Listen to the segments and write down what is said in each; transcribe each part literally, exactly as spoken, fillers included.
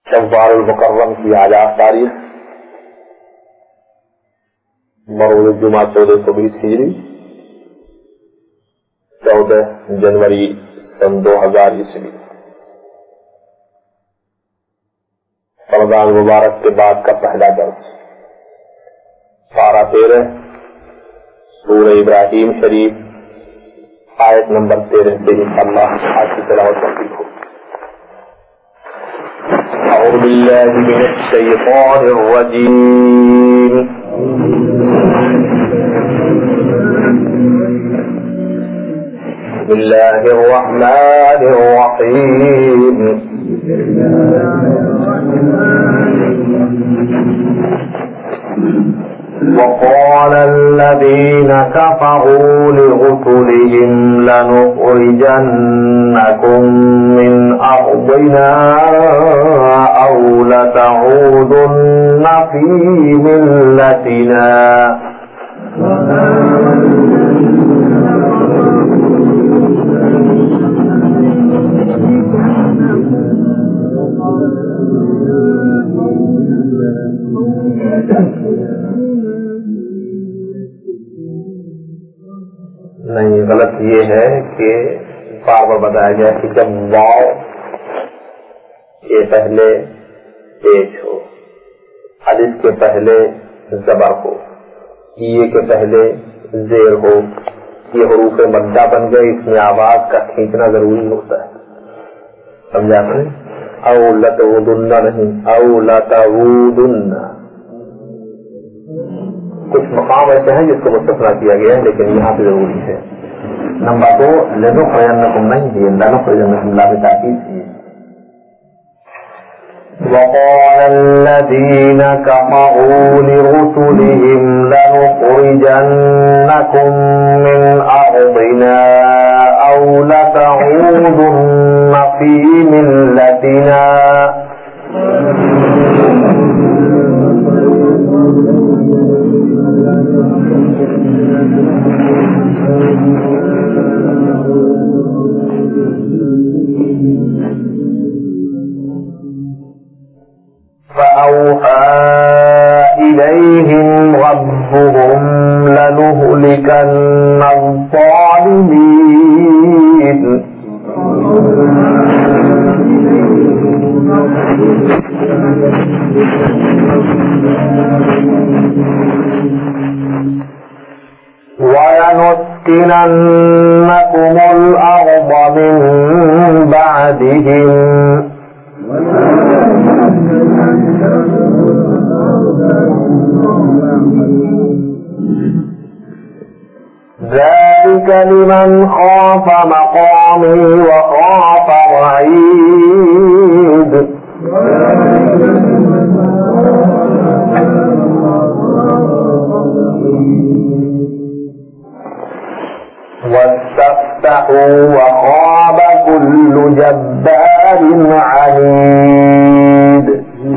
شوال المکرم کی آزاد تاریخ مروز جمعہ چودہ سو بیس ہجری چودہ جنوری سن دو ہزار عیسوی رمضان مبارک کے بعد کا پہلا درس پارہ تیرہ سورہ ابراہیم شریف آیت نمبر تیرہ سے انشاءاللہ آج کی تلاوت نصیب ہو. اعوذ باللہ من الشیطان الرجیم بسم اللہ الرحمن الرحیم وقال الذين كفروا لرسلهم لنخرجنكم من أرضنا أو لتعودن في ملتنا نہیں، غلط یہ ہے کہ بار بار بتایا گیا کہ جب واو کے پہلے پیش ہو، الف کے پہلے زبر ہو، یہ کے پہلے زیر ہو، یہ حروف مدہ بن گئے، اس میں آواز کا کھینچنا ضروری ہوتا ہے. سمجھا نہیں؟ او لتعودن نہیں، او لتعودن. کچھ مقام ایسے ہیں جس کو مستثنیٰ کیا گیا ہے لیکن یہاں پہ ضروری ہے. نمبر دو لنخرجنکم نہیں ہے، لنخرجنکم لا بتاکید ہے. وقال الذين كفروا لرسلهم لنخرجنكم من أرضنا أو لتعودن في ملتنا فأوحى إليهم ربهم لنهلكن الظالمين وَلَنُسْكِنَنَّكُمُ الْأَرْضَ مِنْ بَعْدِهِمْ ذَلِكَ لِمَنْ خَافَ مَقَامِي وَخَافَ وَعِيدِ. وَاسْتَفْتَحُوا وَخَابَ كُلُّ جَبَّارٍ عَنِيدٍ.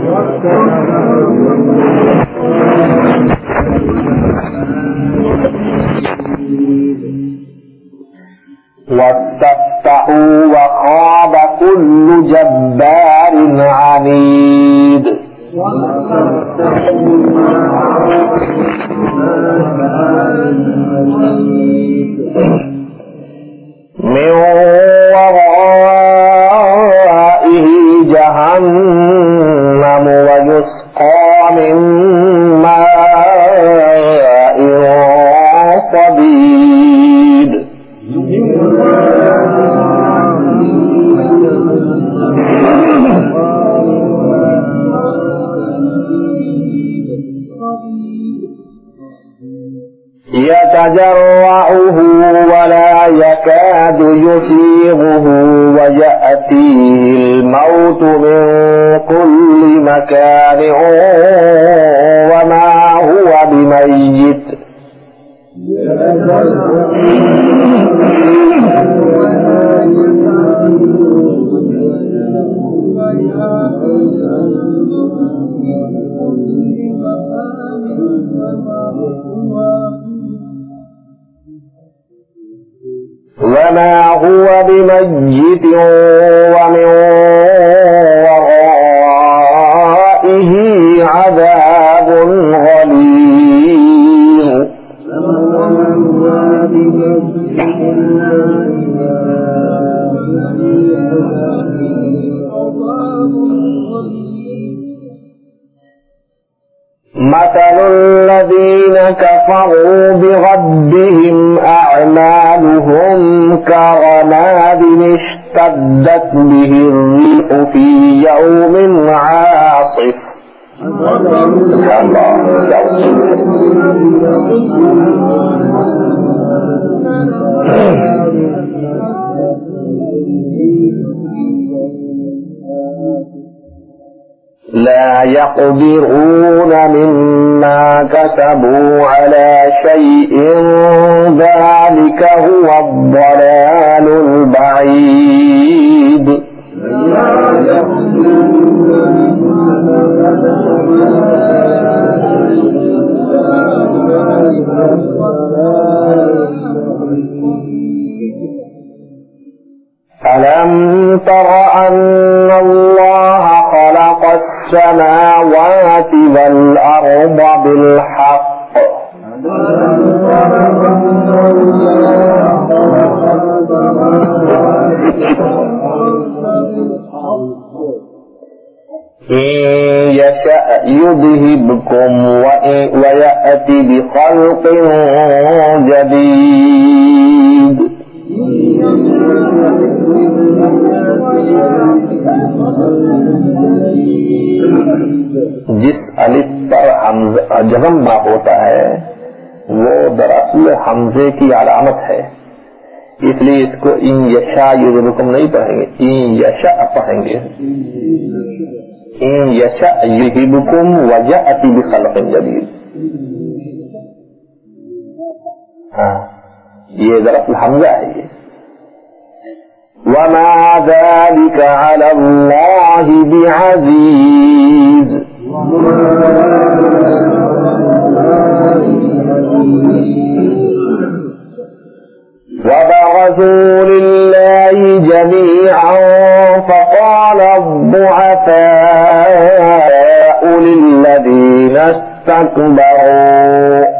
وَاسْتَفْتَحُوا وَخَابَ كُلُّ جَبَّارٍ عَنِيدٍ. مِنْ وَرَائِهِ جَهَنَّمُ وَيُسْقَى مِنْ مَاءٍ صَدِيدٍ. يتجرعه ولا يكاد يسيغه ويأتيه الموت من كل مكان وما هو بميت. وما هو بميت ومن ورائه عذاب غليظ مثل الذين كفروا بربهم أعمالهم كرماد اشتدت به الريح في يوم عاصف. لا يقدرون مما كسبوا على شيء ذلك هو الضلال البعيد. ألم تر أن الله خلق السماوات والأرض بالحق إن يشأ يذهبكم ويأتي بخلق جديد. जिस अलिफ पर हमजा जज़म ना होता है वो दरअसल हमजे की अलामत है, इसलिए इसको इन यशा युज़िबकुम नहीं पढ़ेंगे, इन यशा पढ़ेंगे। इन यशा युज़िबकुम व यअति बिखल्क़िन जदीद। हाँ, ये दरअसल हमजा है। ये वमा ज़ालिका अला अल्लाहि बिअज़ीज़। وبرزوا لله جميعا فقال الضعفاء للذين استكبروا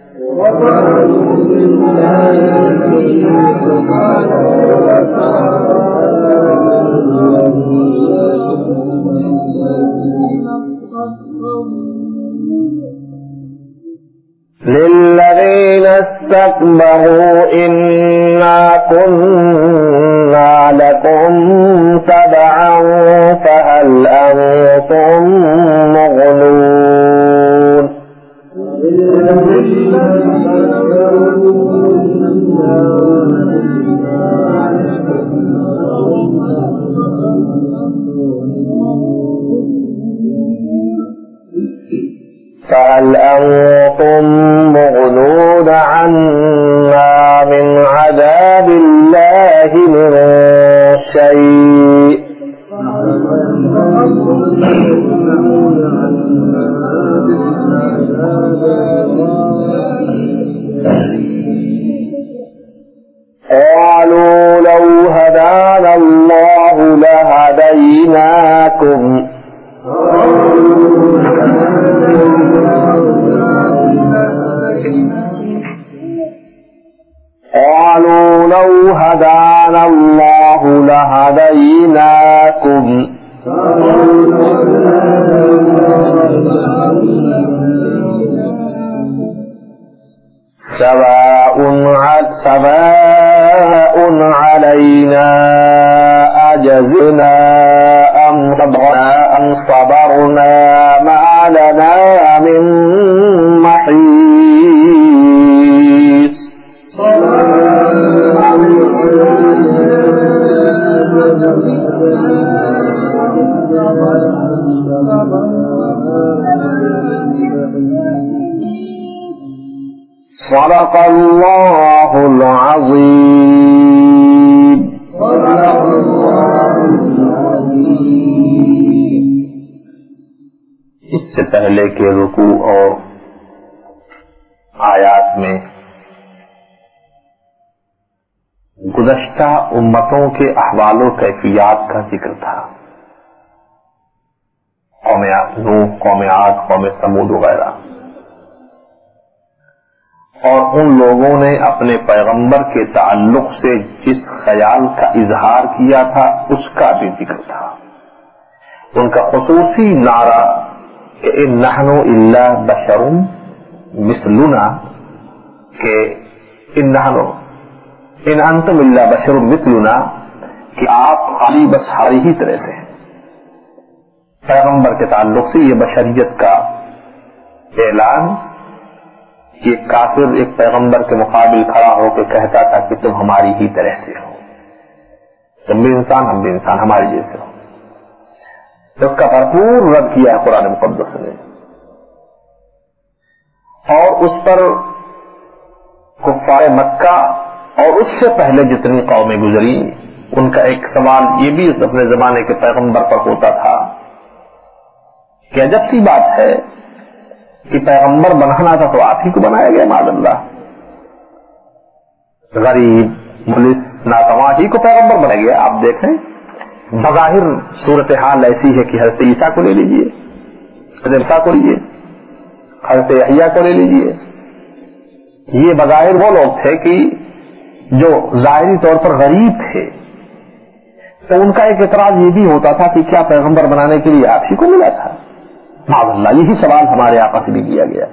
للذين استكبروا إنا كنا لكم تبعا فهل أنتم مغنون. فهل أنتم مغنون عنا من عذاب الله من شيء. قالوا لو هدانا الله لهديناكم قالوا لو هدانا الله لهديناكم سواء سواء علينا أجزنا أم صبرنا أم صبرنا ما لنا من محيص. صدق الله العظيم. इससे पहले के रुकू और आयात में गुज़श्ता उम्मतों के अहवालो कैफियत का जिक्र था। कौम نوح، قوم عاد، قوم سمود وغیرہ. اور ان لوگوں نے اپنے پیغمبر کے تعلق سے جس خیال کا اظہار کیا تھا اس کا بھی ذکر تھا. ان کا خصوصی نعرہ کہ ان نحن الا بشر مثلنا، کہ ان نحن ان انتم الا بشر مثلنا، کہ آپ خالی بس ہماری ہی طرح سے ہیں. پیغمبر کے تعلق سے یہ بشریت کا اعلان، یہ کافر ایک پیغمبر کے مقابل کھڑا ہو کے کہتا تھا کہ تم ہماری ہی طرح سے ہو، تم بھی انسان ہم بھی انسان، ہماری جیسے ہو. اس کا بھرپور رد کیا ہے قرآن مقدس نے. اور اس پر کفار مکہ اور اس سے پہلے جتنی قومیں گزری ان کا ایک سوال یہ بھی اپنے زمانے کے پیغمبر پر ہوتا تھا کہ عجب سی بات ہے کہ پیغمبر بنانا تھا تو آپ ہی کو بنایا گیا، معاذ اللہ. غریب ملس ناتواں ہی کو پیغمبر بنایا گیا. آپ دیکھیں بظاہر صورتحال ایسی ہے کہ حضرت عیسیٰ کو لے لیجئے، حضرت عیسیٰ کو لیجئے، حضرت یحییٰ کو لے لیجئے. یہ بظاہر وہ لوگ تھے کہ جو ظاہری طور پر غریب تھے، تو ان کا ایک اعتراض یہ بھی ہوتا تھا کہ کیا پیغمبر بنانے کے لیے آپ ہی کو ملا تھا؟ معاذ اللہ. یہی سوال ہمارے آقا سے بھی کیا گیا،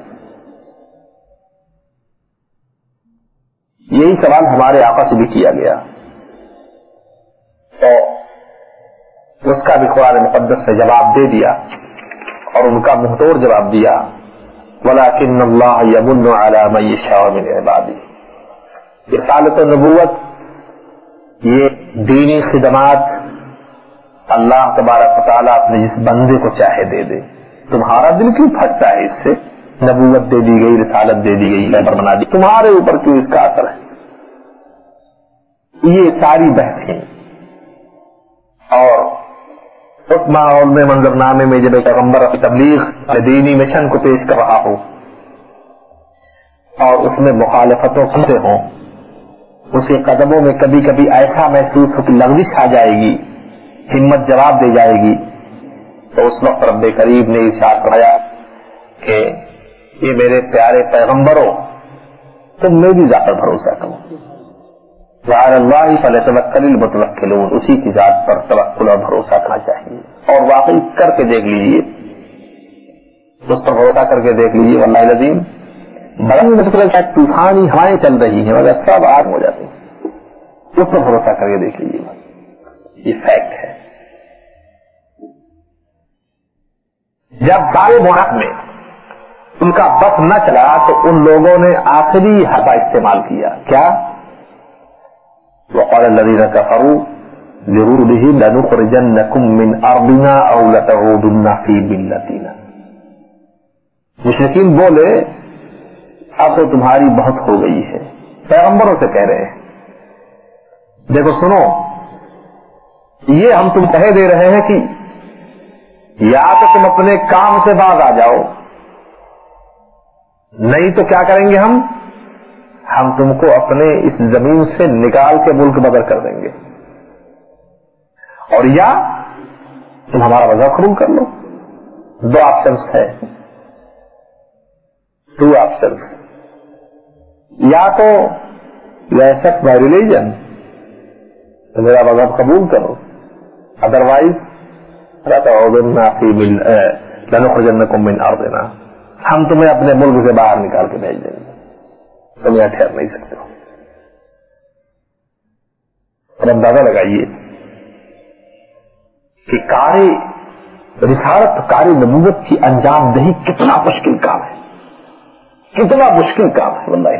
یہی سوال ہمارے آقا سے بھی کیا گیا. تو اس کا بھی قرآن مقدس نے جواب دے دیا اور ان کا منہ توڑ جواب دیا. وَلَكِنَّ اللَّهَ يَمُنُّ عَلَى مَن يَشَاءُ مِنْ عِبَادِهِ. رسالت و نبوت، یہ دینی خدمات اللہ تبارک و تعالیٰ اپنے جس بندے کو چاہے دے دے. تمہارا دل کیوں پھٹتا ہے اس سے؟ نبوت دے دی گئی، رسالت دے دی گئی، پیغمبر بنا دی، تمہارے اوپر کیوں اس کا اثر ہے؟ یہ ساری بحثیں. اور اس ماحول میں، منظرنامے میں، جب ایک پیغمبر اپنی تبلیغ دینی مشن کو پیش کر رہا ہو اور اس میں مخالفتوں سے ہوں، اس کے قدموں میں کبھی کبھی ایسا محسوس ہو کہ لغزش آ جائے گی، ہمت جواب دے جائے گی، تو اس وقت رب کریم نے ارشاد فرمایا کہ یہ میرے پیارے پیغمبروں، تم میری ذات پر بھروسہ کرو. وعلی اللہ فلیتوکل المتوکلون، اسی کی ذات پر توکل اور بھروسہ کرنا چاہیے. اور واقعی کر کے دیکھ لیجیے، اس پر بھروسہ کر کے دیکھ لیجیے. واللہ العظیم بڑی مشکل ہے، طوفانی ہوائیں چل رہی ہیں مگر سب آگ ہو جاتے ہیں. اس پر بھروسہ کر کے دیکھ لیجیے، یہ فیکٹ ہے. جب سارے معاہد میں ان کا بس نہ چلا تو ان لوگوں نے آخری حربہ استعمال کیا. کیا؟ وقال الذين كفروا لرسلهم لنخرجنكم من ارضنا او لتعودن في ملتنا. مشرکین بولے اب تو تمہاری بہت ہو گئی ہے. پیغمبروں سے کہہ رہے ہیں دیکھو سنو، یہ ہم تم کہہ دے رہے ہیں کہ یا تو تم اپنے کام سے باز آ جاؤ، نہیں تو کیا کریں گے ہم ہم تم کو اپنے اس زمین سے نکال کے ملک بدر کر دیں گے، اور یا تم ہمارا مذہب قبول کر لو. دو آپشنس ہے، ٹو آپشنس. یا تو ایکسپٹ مائی ریلیجن، تو میرا مذہب قبول کرو، ادروائز لنخرجنکم من ارضنا، ہم تمہیں اپنے ملک سے باہر نکال کے بھیج دیں گے، تم یہاں ٹھہر نہیں سکتے ہو. اور اندازہ لگائیے کہ کاری رسالت، کاری نبوت کی انجام دہی کتنا مشکل کام ہے، کتنا مشکل کام ہے. واللہ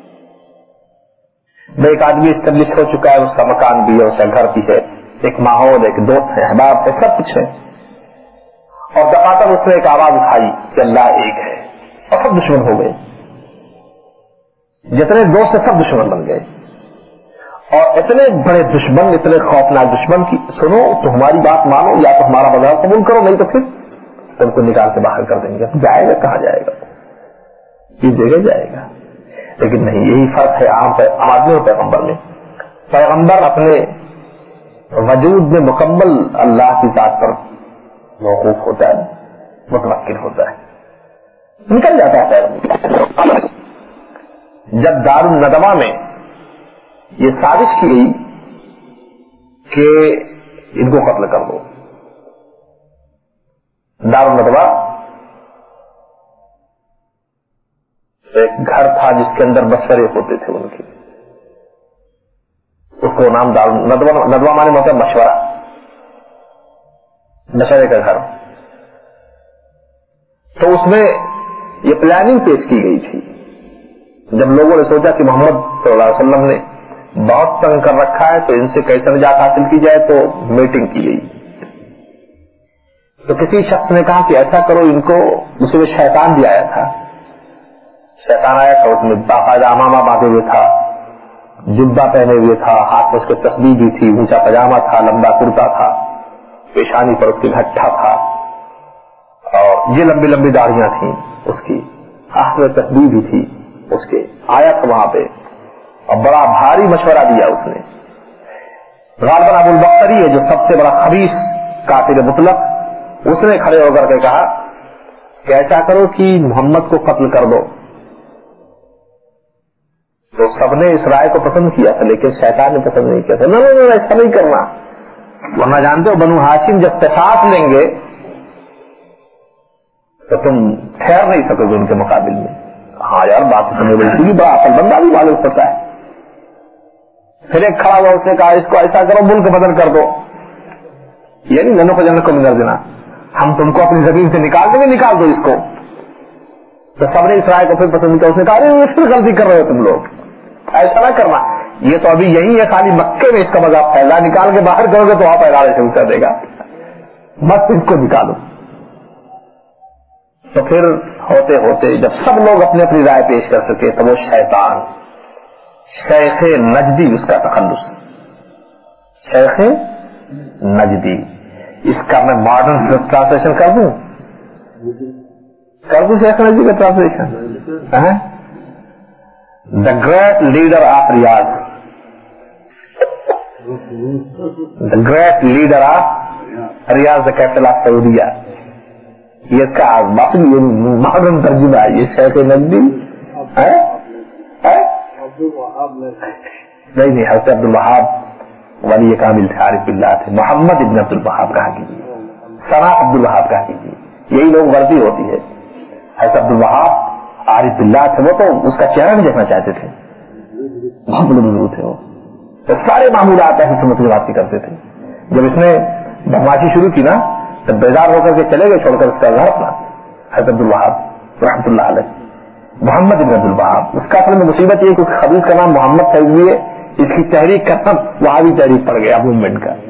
میں ایک آدمی اسٹیبلش ہو چکا ہے، اس کا مکان بھی ہے، اس کا گھر بھی ہے، ایک ماحول، ایک دوست ہے، احباب ہے، سب کچھ ہے. اور دفاتر اس نے ایک آواز اٹھائی کہ اللہ ایک ہے، اور سب دشمن ہو گئے. جتنے دوست سب دشمن بن گئے، اور اتنے بڑے دشمن، اتنے خوفناک دشمن کی سنو تو ہماری بات مانو، یا تو ہمارا مذہب قبول کرو، نہیں تو پھر تم کو نکال کے باہر کر دیں گے. جائے گا کہاں جائے گا؟ اس جگہ جائے گا. لیکن نہیں، یہی فرق ہے عام آدمی اور پیغمبر میں. پیغمبر اپنے وجود میں مکمل اللہ کی ذات پر موقوف ہوتا ہے، متوکل ہوتا ہے, نکل جاتا ہے. جب دار الندوہ میں یہ سازش کی گئی کہ ان کو قتل کر دو, دار الندوہ ایک گھر تھا جس کے اندر مشورے ہوتے تھے ان کے, اس کو نام دار ندوہ, ندوہ مانے مطلب مشورہ, مشورے کا گھر. تو اس میں یہ پلاننگ پیش کی گئی تھی. جب لوگوں نے سوچا کہ محمد صلی اللہ علیہ وسلم نے بہت تنگ کر رکھا ہے تو ان سے کیسے نجات حاصل کی جائے, تو میٹنگ کی گئی. تو کسی شخص نے کہا کہ ایسا کرو, ان کو اسی میں شیطان بھی آیا تھا. شیطان آیا تھا, اس میں باقاعدہ امامہ باندھے ہوئے تھا, جبہ پہنے ہوئے تھا, ہاتھ میں اس کے تسبیح بھی تھی, اونچا پاجامہ تھا, لمبا کرتا تھا, پیشانی پر اس کے گھٹا تھا, اور یہ لمبی لمبی داڑھیاں تھیں اس کی, ہاتھ میں تسبیح بھی تھی اس کے. آیا تھا وہاں پہ اور بڑا بھاری مشورہ دیا اس نے. غالباً ابو البختری ہے جو سب سے بڑا خبیث قاتل مطلق, اس نے کھڑے ہو کر کے کہا کہ ایسا کرو کہ محمد کو قتل کر دو. تو سب نے اس رائے کو پسند کیا تھا, لیکن شیطان نے پسند نہیں کیا تھا. نہ نہ ایسا نہیں کرنا, ورنہ جانتے ہو بنو ہاشم جب قصاص لیں گے تو تم ٹھہر نہیں سکو گے ان کے مقابل میں. ہاں یار بات سننے والی سی, بڑا عقل بندہ بھی معلوم ہوتا ہے. پھر ایک کھڑا ہوا, اس نے کہا اس کو ایسا کرو ملک بدل کر دو, یہ نہیں جنوں کو جنت کو مل دینا, ہم تم کو اپنی زمین سے نکال دیں گے, نکال دو اس کو. تو سب نے اس رائے کو پھر پسند کیا. اس نے کہا ارے پھر غلطی کر رہے ہو تم لوگ, ایسا نہ کرنا, یہ تو ابھی یہی ہے خالی مکے میں اس کا مذاق پھیلا, نکال کے باہر کرو گے تو آپ ادارے سے اتر دے گا, مت اس کو نکالو. تو پھر ہوتے ہوتے جب سب لوگ اپنی اپنی رائے پیش کر سکے تو وہ شیطان, شیخ نجدی اس کا تخلص, شیخ نجدی, اس کا میں ماڈرن ٹرانسلیشن کر دوں کر دوں شیخ نجدی کا translation, the great leader of Riyadh, the great leader of Riyadh, the capital of Saudia. یہ اس کا ماڈرن ترجمہ ہے, یہ شیخ نجدی ہے. نہیں نہیں, حضرت عبد الوہاب ولی کامل تھے, عارف باللہ تھے, محمد ابن عبد الوہاب کہا کیجیے, ثنا عبد الوہاب کہا کیجیے, یہی لوگ غلطی ہوتی ہے. حضرت عبد الوہاب عارف باللہ تھے, وہ تو اس کا چہرہ بھی دیکھنا چاہتے تھے, بہت بڑے بزرگ تھے وہ, سارے معمولات ایسے سنت کی بات کی کرتے تھے. جب اس نے بدماشی شروع کی نا تب بیدار ہو کر کے چلے گئے, چھوڑ کر اس کا گھر اپنا. حضرت عبد الوہاب رحمۃ اللہ علیہ, محمد ابن عبد الوہاب, اس کا اصل میں مصیبت یہ کہ اس خبیث کا نام محمد فیض بھی ہے, اس کی تحریک کا نام وہاں بھی تحریک پڑ گیا موومنٹ کا.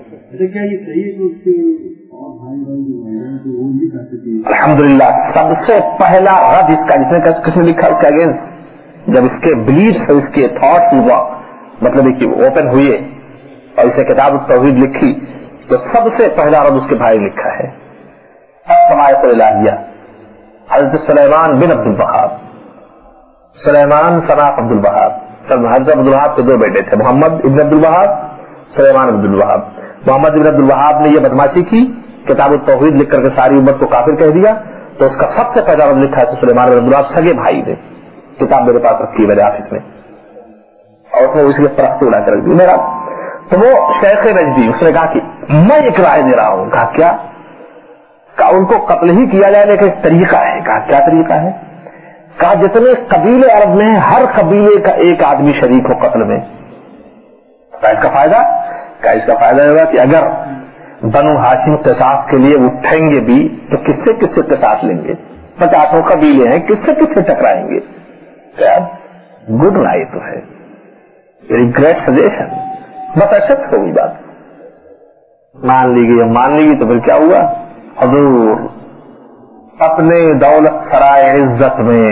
الحمدللہ سب سے پہلا رد اس کا جس نے کس نے لکھا اس کے اگینسٹ, جب اس کے بلیفس اور اس کے تھاٹس مطلب کہ اوپن ہوئے اور اسے کتاب التوحید لکھی, تو سب سے پہلا رد اس کے بھائی لکھا ہے الصواعق الالہیہ, حضرت سلیمان بن عبد الوہاب, سلیمان ثنا عبد الوہاب. حضرت عبد الوہاب کے دو بیٹے تھے, محمد ابن عبد الوہاب, سلیمان عبد الوہاب. محمد ابن عبد الوہاب نے یہ بدماشی کی, کتاب التوحید لکھ کر کے ساری امت کو کافر کہہ دیا, تو اس کا سب سے پہلا رد لکھا ہے سلیمان بن عبد الوہاب, سگے بھائی نے. کتاب میرے پاس رکھی ہے میرے آفس میں, اور اس نے اس کے پرخت اڑا کر رکھ دی میرا. تو وہ شیخ نجدی, اس نے کہا کہ میں ایک رائے دے رہا ہوں. کہا کیا؟ کہا ان کو قتل ہی کیا جائے, لیکن ایک طریقہ ہے. کہا کیا طریقہ ہے؟ کہا جتنے قبیلے عرب میں ہیں ہر قبیلے کا ایک آدمی شریک ہو قتل میں. کہا اس کا فائدہ؟ کہا اس کا فائدہ ہوگا کہ اگر بنو ہاشم قصاص کے لیے اٹھیں گے بھی تو کس سے کس سے قصاص لیں گے؟ پچاسوں قبیلے ہیں, کس سے کس سے ٹکرائیں گے؟ کیا گڈ رائے تو ہے, ویری گریٹ سجیشن. بس ایکسپٹ ہوگی بات, مان لی گئی. مان لی گئی تو پھر کیا ہوا؟ حضور اپنے دولت سرائے عزت میں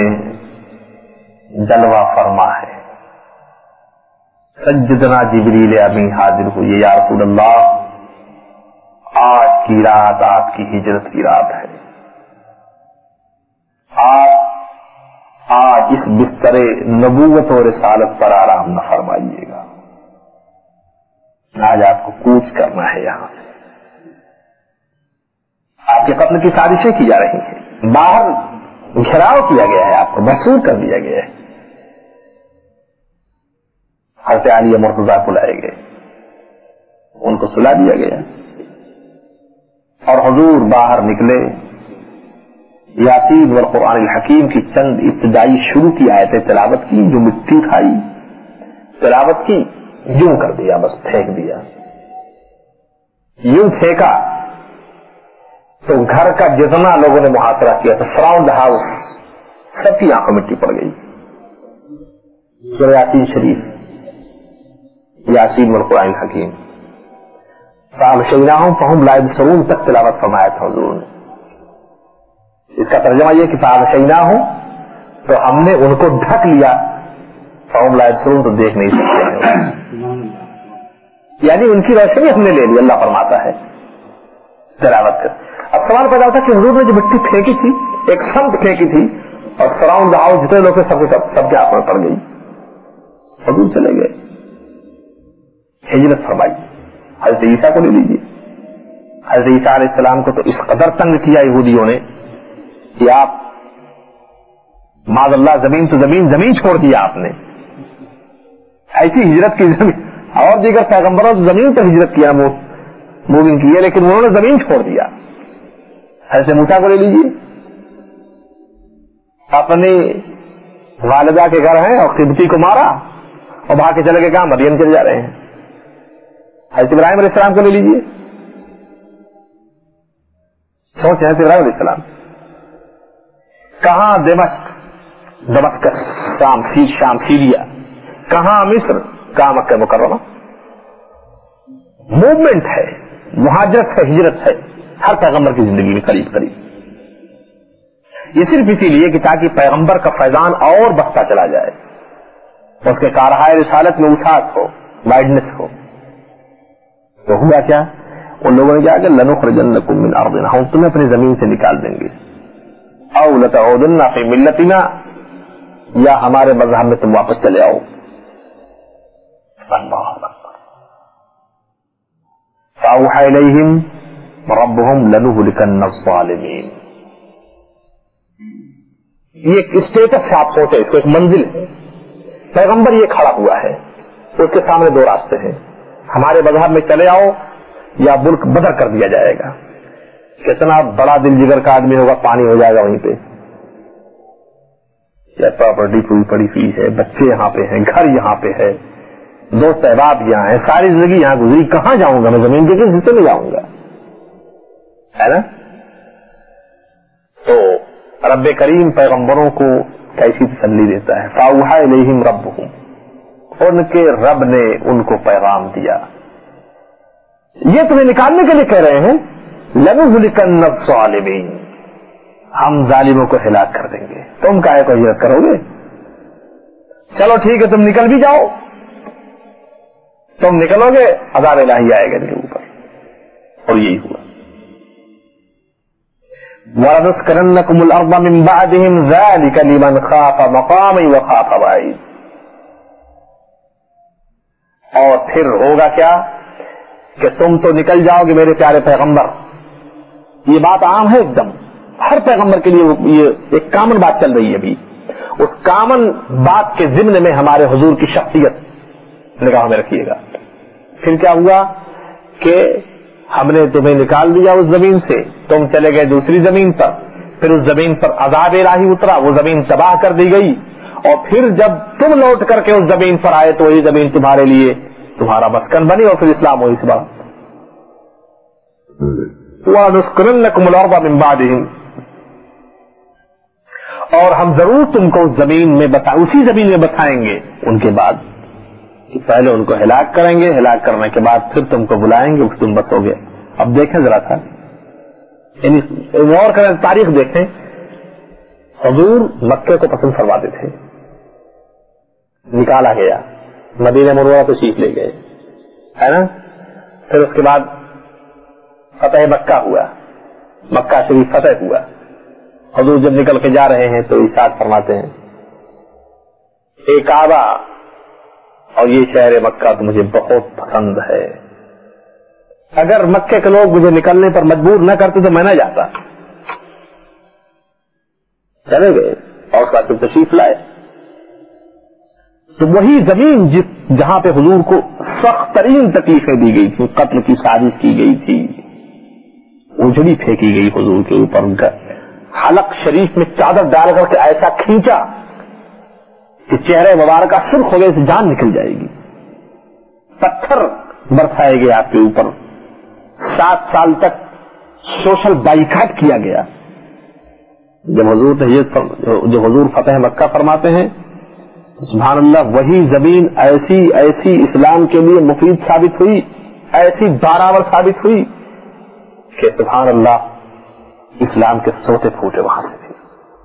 جلوہ فرما ہے. سجدنا جبریل امین حاضر ہوئی, یا رسول اللہ آج کی رات آپ کی ہجرت کی رات ہے, آپ آج اس بستر نبوت اور رسالت پر آرام نہ فرمائیے گا, آج آپ کو کوچ کرنا ہے یہاں سے. آپ کے قتل کی سازشیں کی جا رہی ہیں، باہر گھیراؤ کیا گیا ہے، آپ کو محصور کر دیا گیا ہے، حضرت علی مرتضیٰ کو لائے گئے، ان کو سلا دیا گیا اور حضور باہر نکلے، یاسین والقرآن الحکیم کی چند ابتدائی شروع کی آیتیں تلاوت کی، جو مٹی کھائی تلاوت کی، یوں کر دیا، بس پھینک دیا، یوں پھینکا تو گھر کا جتنا لوگوں نے محاصرہ کیا تھا، سراؤنڈ ہاؤس، سب کی آنکھوں مٹی پڑ گئی۔ سورہ یاسین شریف، یاسین والقرآن الحکیم، فَأَغْشَيْنَاهُمْ فَهُمْ لَا يُبْصِرُونَ تک تلاوت فرمایا تھا حضور نے۔ اس کا ترجمہ یہ کہ فَأَغْشَيْنَاهُمْ تو ہم نے ان کو ڈھک لیا، فَهُمْ لَا يُبْصِرُونَ تو دیکھ نہیں سکتے، یعنی ان کی روشنی ہم نے لے لی، اللہ فرماتا ہے تلاوت کر۔ اب سوال پیدا ہوتا کہ حضور نے جو مٹی پھینکی تھی، ایک سمت پھینکی تھی، اور سراؤنڈ ہاؤس جتنے لوگ تھے سب کے سب کے ہاتھ میں پڑ گئی، حضور چلے گئے، ہجرت فرمائی۔ حضرت عیسیٰ کو لے لیجیے، حضرت عیسیٰ علیہ السلام کو تو اس قدر تنگ کیا یہودیوں نے کہ آپ معاذ اللہ زمین تو زمین زمین چھوڑ دیا آپ نے، ایسی ہجرت کی زمین، اور دیگر پیغمبروں سے زمین پر ہجرت کیا، موونگ کی ہے، لیکن انہوں نے زمین چھوڑ دیا۔ حضرت موسیٰ کو لے لیجیے، اپنی والدہ کے گھر ہیں اور قبطی کو مارا اور بھاگ کے چلے گئے، کہاں مدین چلے جا رہے ہیں۔ حضرت ابراہیم علیہ السلام کو لے لیجیے، سوچیں حضرت ابراہیم علیہ السلام کہاں، دمشق، دمشقس، شام سی شام سیریا، کہاں مصر، کہاں مکہ مکرمہ۔ موومنٹ ہے، مہاجرت ہے، ہجرت ہے ہر پیغمبر کی زندگی میں قریب قریب۔ یہ صرف اسی لیے کہ تاکہ پیغمبر کا فیضان اور بڑھتا چلا جائے، اس کے کارہائے رسالت میں وسعت ہو، وائڈنس ہو۔ تو ہوا کیا، ان لوگوں نے کہا کہ لَنُخْرِجَنَّكُم مِّنْ أَرْضِنَا، ہم تمہیں اپنی زمین سے نکال دیں گے، أَوْ لَتَعُودُنَّ فِي مِلَّتِنَا، یا ہمارے مذہب میں تم واپس چلے آؤ۔ اللہ اکبر۔ فَأَوْحَىٰ إِلَيْهِمْ رَبُّهُمْ لَنُهْلِكَنَّ الظَّالِمِينَ۔ یہ ایک اسٹیٹس ہے، آپ سوچیں، اس کو ایک منزل ہے۔ پیغمبر یہ کھڑا ہوا ہے، اس کے سامنے دو راستے ہیں، ہمارے مذہب میں چلے آؤ یا ملک بدر کر دیا جائے گا۔ کتنا بڑا دل جگر کا آدمی ہوگا، پانی ہو جائے گا وہیں پہ، یا پراپرٹی پوری پڑی ہوئی ہے، بچے یہاں پہ ہیں، گھر یہاں پہ ہے، دوست احباب یہاں ہیں، ساری زندگی یہاں گزری، کہاں جاؤں گا میں، زمین کے کس حصے میں جاؤں گا، ہے نا؟ تو رب کریم پیغمبروں کو کیسی تسلی دیتا ہے، فَأَوْحَىٰ إِلَيْهِمْ رَبُّهُمْ، ان کے رب نے ان کو پیغام دیا، یہ تمہیں نکالنے کے لیے کہہ رہے ہیں، لَنُهْلِكَنَّ الظَّالِمِينَ، ہم ظالموں کو ہلاک کر دیں گے، تم کاہے کو ہجرت کرو گے؟ چلو ٹھیک ہے، تم نکل بھی جاؤ، تم نکلو گے، عذاب الہی آئے گا ان کے اوپر، اور یہی ہوا۔ وَلَنُسْكِنَنَّكُمُ الْأَرْضَ مِن بَعْدِهِمْ ذَلِكَ لِمَنْ خَافَ مَقَامِي وَخَافَ وَعِيدِ۔ اور پھر ہوگا کیا کہ تم تو نکل جاؤ گے میرے پیارے پیغمبر، یہ بات عام ہے ایک دم، ہر پیغمبر کے لیے یہ ایک کامن بات چل رہی ہے ابھی، اس کامن بات کے ضمن میں ہمارے حضور کی شخصیت نگاہ میں رکھیے گا۔ پھر کیا ہوا کہ ہم نے تمہیں نکال دیا اس زمین سے، تم چلے گئے دوسری زمین پر، پھر اس زمین پر عذاب الہی اترا، وہ زمین تباہ کر دی گئی، اور پھر جب تم لوٹ کر کے اس زمین پر آئے تو وہی زمین تمہارے لیے تمہارا مسکن بنی، اور پھر اسلام ہوئی اس بات۔ وَنُسْكِنَنَّكُمُ الْأَرْضَ مِن بَعْدِهِمْ، اور ہم ضرور تم کو اس زمین میں بسا اسی زمین میں بسائیں گے ان کے بعد، کہ پہلے ان کو ہلاک کریں گے، ہلاک کرنے کے بعد پھر تم کو بلائیں گے، تم بسو گے۔ اب دیکھیں ذرا سا، یعنی غور کریں، تاریخ دیکھیں، حضور مکے کو پسند فرماتے تھے، نکالا گیا، مدینہ منورہ کو سیکھ لے گئے، ہے نا؟ پھر اس کے بعد فتح مکہ ہوا، مکہ شریف فتح ہوا، حضور جب نکل کے جا رہے ہیں تو ارشاد فرماتے ہیں، اے کعبہ اور یہ شہر مکہ تو مجھے بہت پسند ہے، اگر مکے کے لوگ مجھے نکلنے پر مجبور نہ کرتے تو میں نہ جاتا. چلے گئے اور اس کا پھر تشریف لائے. تو وہی زمین جہاں پہ حضور کو سخت ترین تکلیفیں دی گئی تھی، قتل کی سازش کی گئی تھی، اجڑی پھینکی گئی حضور کے اوپر، ان کا حلق شریف میں چادر ڈال کر کے ایسا کھینچا کہ چہرے مبارکہ سرخ ہو گئے، سے جان نکل جائے گی، پتھر برسائے گئے آپ کے اوپر، سات سال تک سوشل بائیکاٹ کیا گیا. جب حضور جب حضور فتح مکہ فرماتے ہیں سبحان اللہ، وہی زمین ایسی ایسی اسلام کے لیے مفید ثابت ہوئی، ایسی بارآور ثابت ہوئی کہ سبحان اللہ اسلام کے سوتے پھوٹے وہاں سے بھی.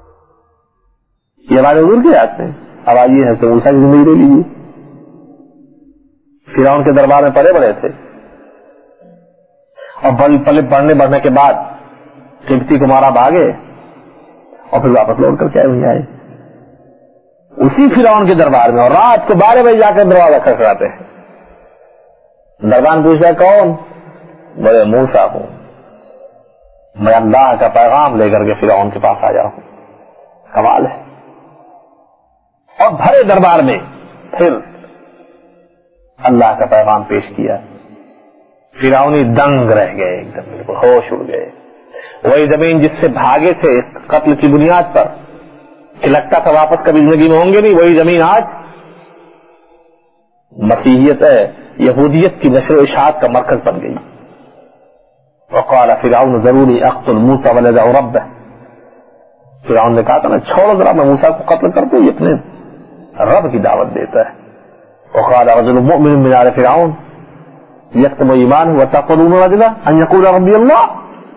یہ ہمارے حضور کی یاد میں. اب آئیے حضرت موسیٰ کی زندگی لے لیجیے. فرعون کے دربار میں پڑے بڑے تھے اور بڑے پلے بڑھنے بڑھنے کے بعد قبطی کو مارا بھاگے اور پھر واپس لوٹ کر کے وہیں آئے اسی فرعون کے دربار میں، اور رات کو بارہ بجے جا کر دروازہ کھٹکھٹاتے ہیں. دربان پوچھا کون؟ بڑے موسیٰ ہوں، میں اللہ کا پیغام لے کر کے فرعون کے پاس آیا ہوں. کمال ہے. اور بھرے دربار میں پھر اللہ کا پیغام پیش کیا. فرعونی دنگ رہ گئے، ایک دم بالکل ہوش اڑ گئے. وہی زمین جس سے بھاگے تھے قتل کی بنیاد پر کہ لگتا تھا واپس کبھی زندگی میں ہوں گے نہیں، وہی زمین آج مسیحیت ہے، یہودیت کی نشر و اشاعت کا مرکز بن گئی. وقال فرعون ضروری اقتل موسیٰ وندع ربہ. فرعون نے کہا تھا نا چھوڑو ذرا، میں موسیٰ کو قتل کر دوں، یہ اپنے رب کی دعوت دیتا ہے. وقال رجل مؤمن من آل فرعون یکتم ایمانہ وتقولون رجلا ان یقول ربی اللہ.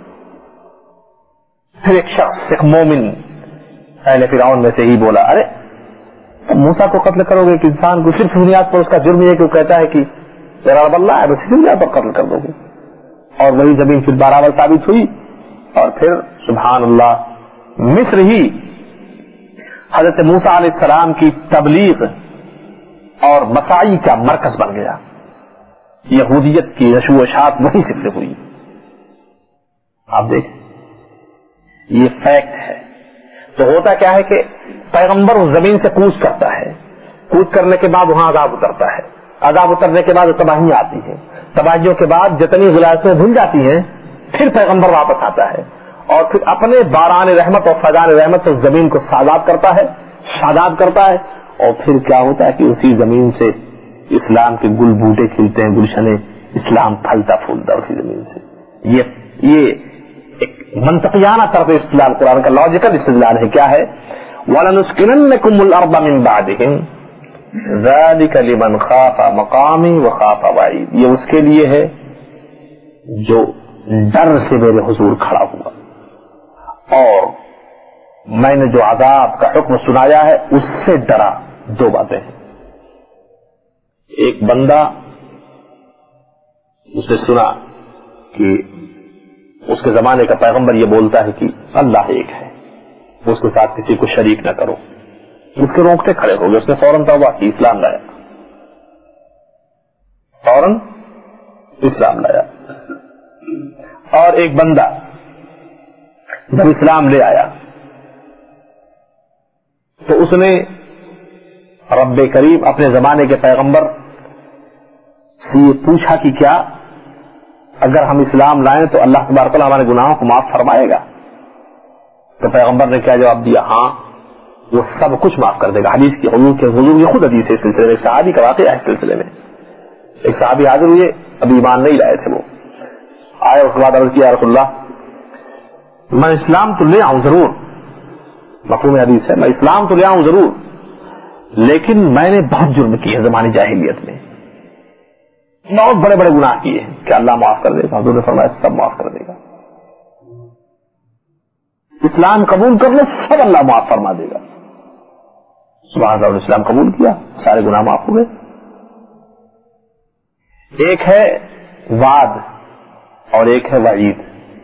پھر ایک شخص ایک مومن اہل فرعون میں سے ہی بولا، ارے موسیٰ کو قتل کرو گے ایک انسان کو صرف بنیاد پر اس کا جرم یہ کہ وہ کہتا ہے کہ میرا رب اللہ ہے، بس اسی بنیاد پر قتل کر دو گے. اور وہی زمین پھر برابر ثابت ہوئی. اور پھر سبحان اللہ مصر ہی حضرت موسیٰ علیہ السلام کی تبلیغ اور مساعی کا مرکز بن گیا. یہودیت کی نشو و اشاعت وہیں سے شروع ہوئی. آپ دیکھیں یہ فیکٹ ہے. تو ہوتا کیا ہے کہ پیغمبر اس زمین سے کوچ کرتا ہے، کوچ کرنے کے بعد وہاں عذاب اترتا ہے، عذاب اترنے کے بعد تباہی آتی ہے، تباہیوں کے بعد جتنی غلاظتیں دھل جاتی ہیں پھر پیغمبر واپس آتا ہے اور پھر اپنے باران رحمت اور فیضان رحمت سے زمین کو ساداب کرتا ہے، شاداب کرتا ہے. اور پھر کیا ہوتا ہے کہ اسی زمین سے اسلام کے گل بوٹے کھلتے ہیں، گلشنے اسلام پھلتا پھولتا اسی زمین سے. یہ یہ ایک منطقیانہ طرف استدلال قرآن کا لاجیکل استدلال ہے. کیا ہے؟ وَلَنُسْكِنَنَّكُمُ الْأَرْضَ مِنْ بَعْدِهِمْ ذَلِكَ لِمَنْ خَافَ مَقَامِي وَخَافَ وَعِيدِ. یہ اس کے لیے ہے جو ڈر سے میرے حضور کھڑا ہوا اور میں نے جو عذاب کا حکم سنایا ہے اس سے ڈرا. دو باتیں ہیں. ایک بندہ اس نے سنا کہ اس کے زمانے کا پیغمبر یہ بولتا ہے کہ اللہ ایک ہے، اس کے ساتھ کسی کو شریک نہ کرو. اس کے رونگٹے کھڑے ہو گئے. اس نے فوراً توبہ کی، اسلام لایا، فوراً اسلام لایا. اور ایک بندہ جب اسلام لے آیا تو اس نے رب کریم اپنے زمانے کے پیغمبر سے یہ پوچھا کہ کیا اگر ہم اسلام لائیں تو اللہ تبارک و تعالیٰ ہمارے گناہوں کو معاف فرمائے گا؟ تو پیغمبر نے کیا جواب دیا؟ ہاں، وہ سب کچھ معاف کر دے گا. حدیث کی حضور کے حضور کی خود حدیث ہے اس سلسلے میں. ایک صحابی کا واقعہ ہے اس سلسلے میں. ایک صحابی حاضر ہوئے، ابھی ایمان نہیں لائے تھے. وہ آئے، اس کے بعد عرض کیا رسول اللہ میں اسلام تو لے آؤں ضرور، مفہوم حدیث ہے، میں اسلام تو لے آؤں ضرور، لیکن میں نے بہت جرم کیے زمانی جاہلیت میں، بہت بڑے بڑے گناہ کیے ہیں. کہ اللہ معاف کر دے گا؟ حضور نے فرمایا سب معاف کر دے گا. اسلام قبول کر لو سب اللہ معاف فرما دے گا. سبحان اللہ. اسلام قبول کیا، سارے گناہ معاف ہو گئے. ایک ہے وعد اور ایک ہے وعید.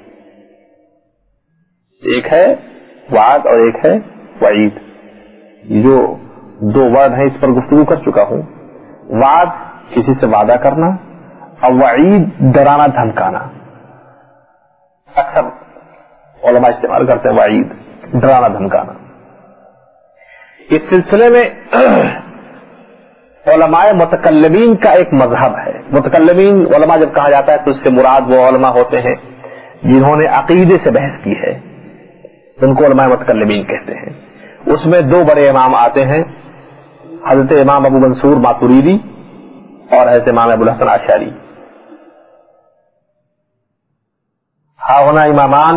ایک ہے وعد اور ایک ہے وعید. جو دو ورڈ ہیں اس پر گفتگو کر چکا ہوں. وعد کسی سے وعدہ کرنا اور وعید ڈرانا دھمکانا، اکثر علماء استعمال کرتے ہیں وعید، ڈرانا دھمکانا. اس سلسلے میں علماء متکلمین کا ایک مذہب ہے. متکلمین علماء جب کہا جاتا ہے تو اس سے مراد وہ علماء ہوتے ہیں جنہوں نے عقیدے سے بحث کی ہے، ان کو علماء متکلمین کہتے ہیں. اس میں دو بڑے امام آتے ہیں، حضرت امام ابو منصور ماتوریدی اور حضرت امام ابو الحسن اشعری. ہاہنا امامان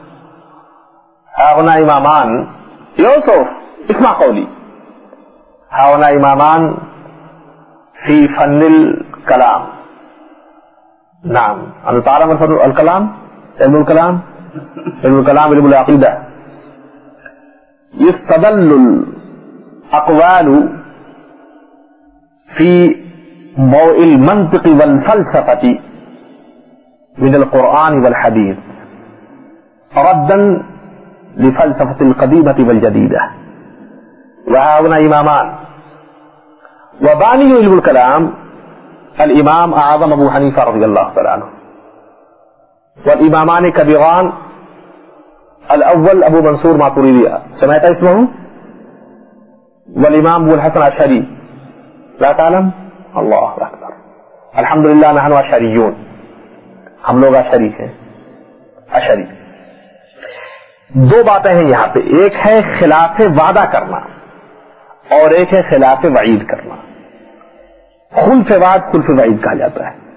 ہاہنا امامان یوسف اسمع قولی ہاہنا امامان فی فن الکلام. نعم ان تعلم الکلام علم الکلام علم الکلام علم العقیدہ. یستدل الاقوال فی موء المنطق والفلسفة من القرآن والحديث ردا لفلسفة القديمة والجديدة. وهؤلاء إمامان، وباني علم الكلام الإمام أعظم أبو حنيفة رضي الله تعالى عنه، والإمامان كبيران الأول أبو منصور ماتريدي سمعت اسمه، والإمام أبو الحسن الأشعري. لا تعلم؟ الله أكبر. الحمد لله نحن أشعريون، ہم لوگ اشعری ہیں. اشعری دو باتیں ہیں یہاں پہ، ایک ہے خلاف وعدہ کرنا اور ایک ہے خلاف وعید کرنا. خلف وعد خلف وعید کہا جاتا ہے.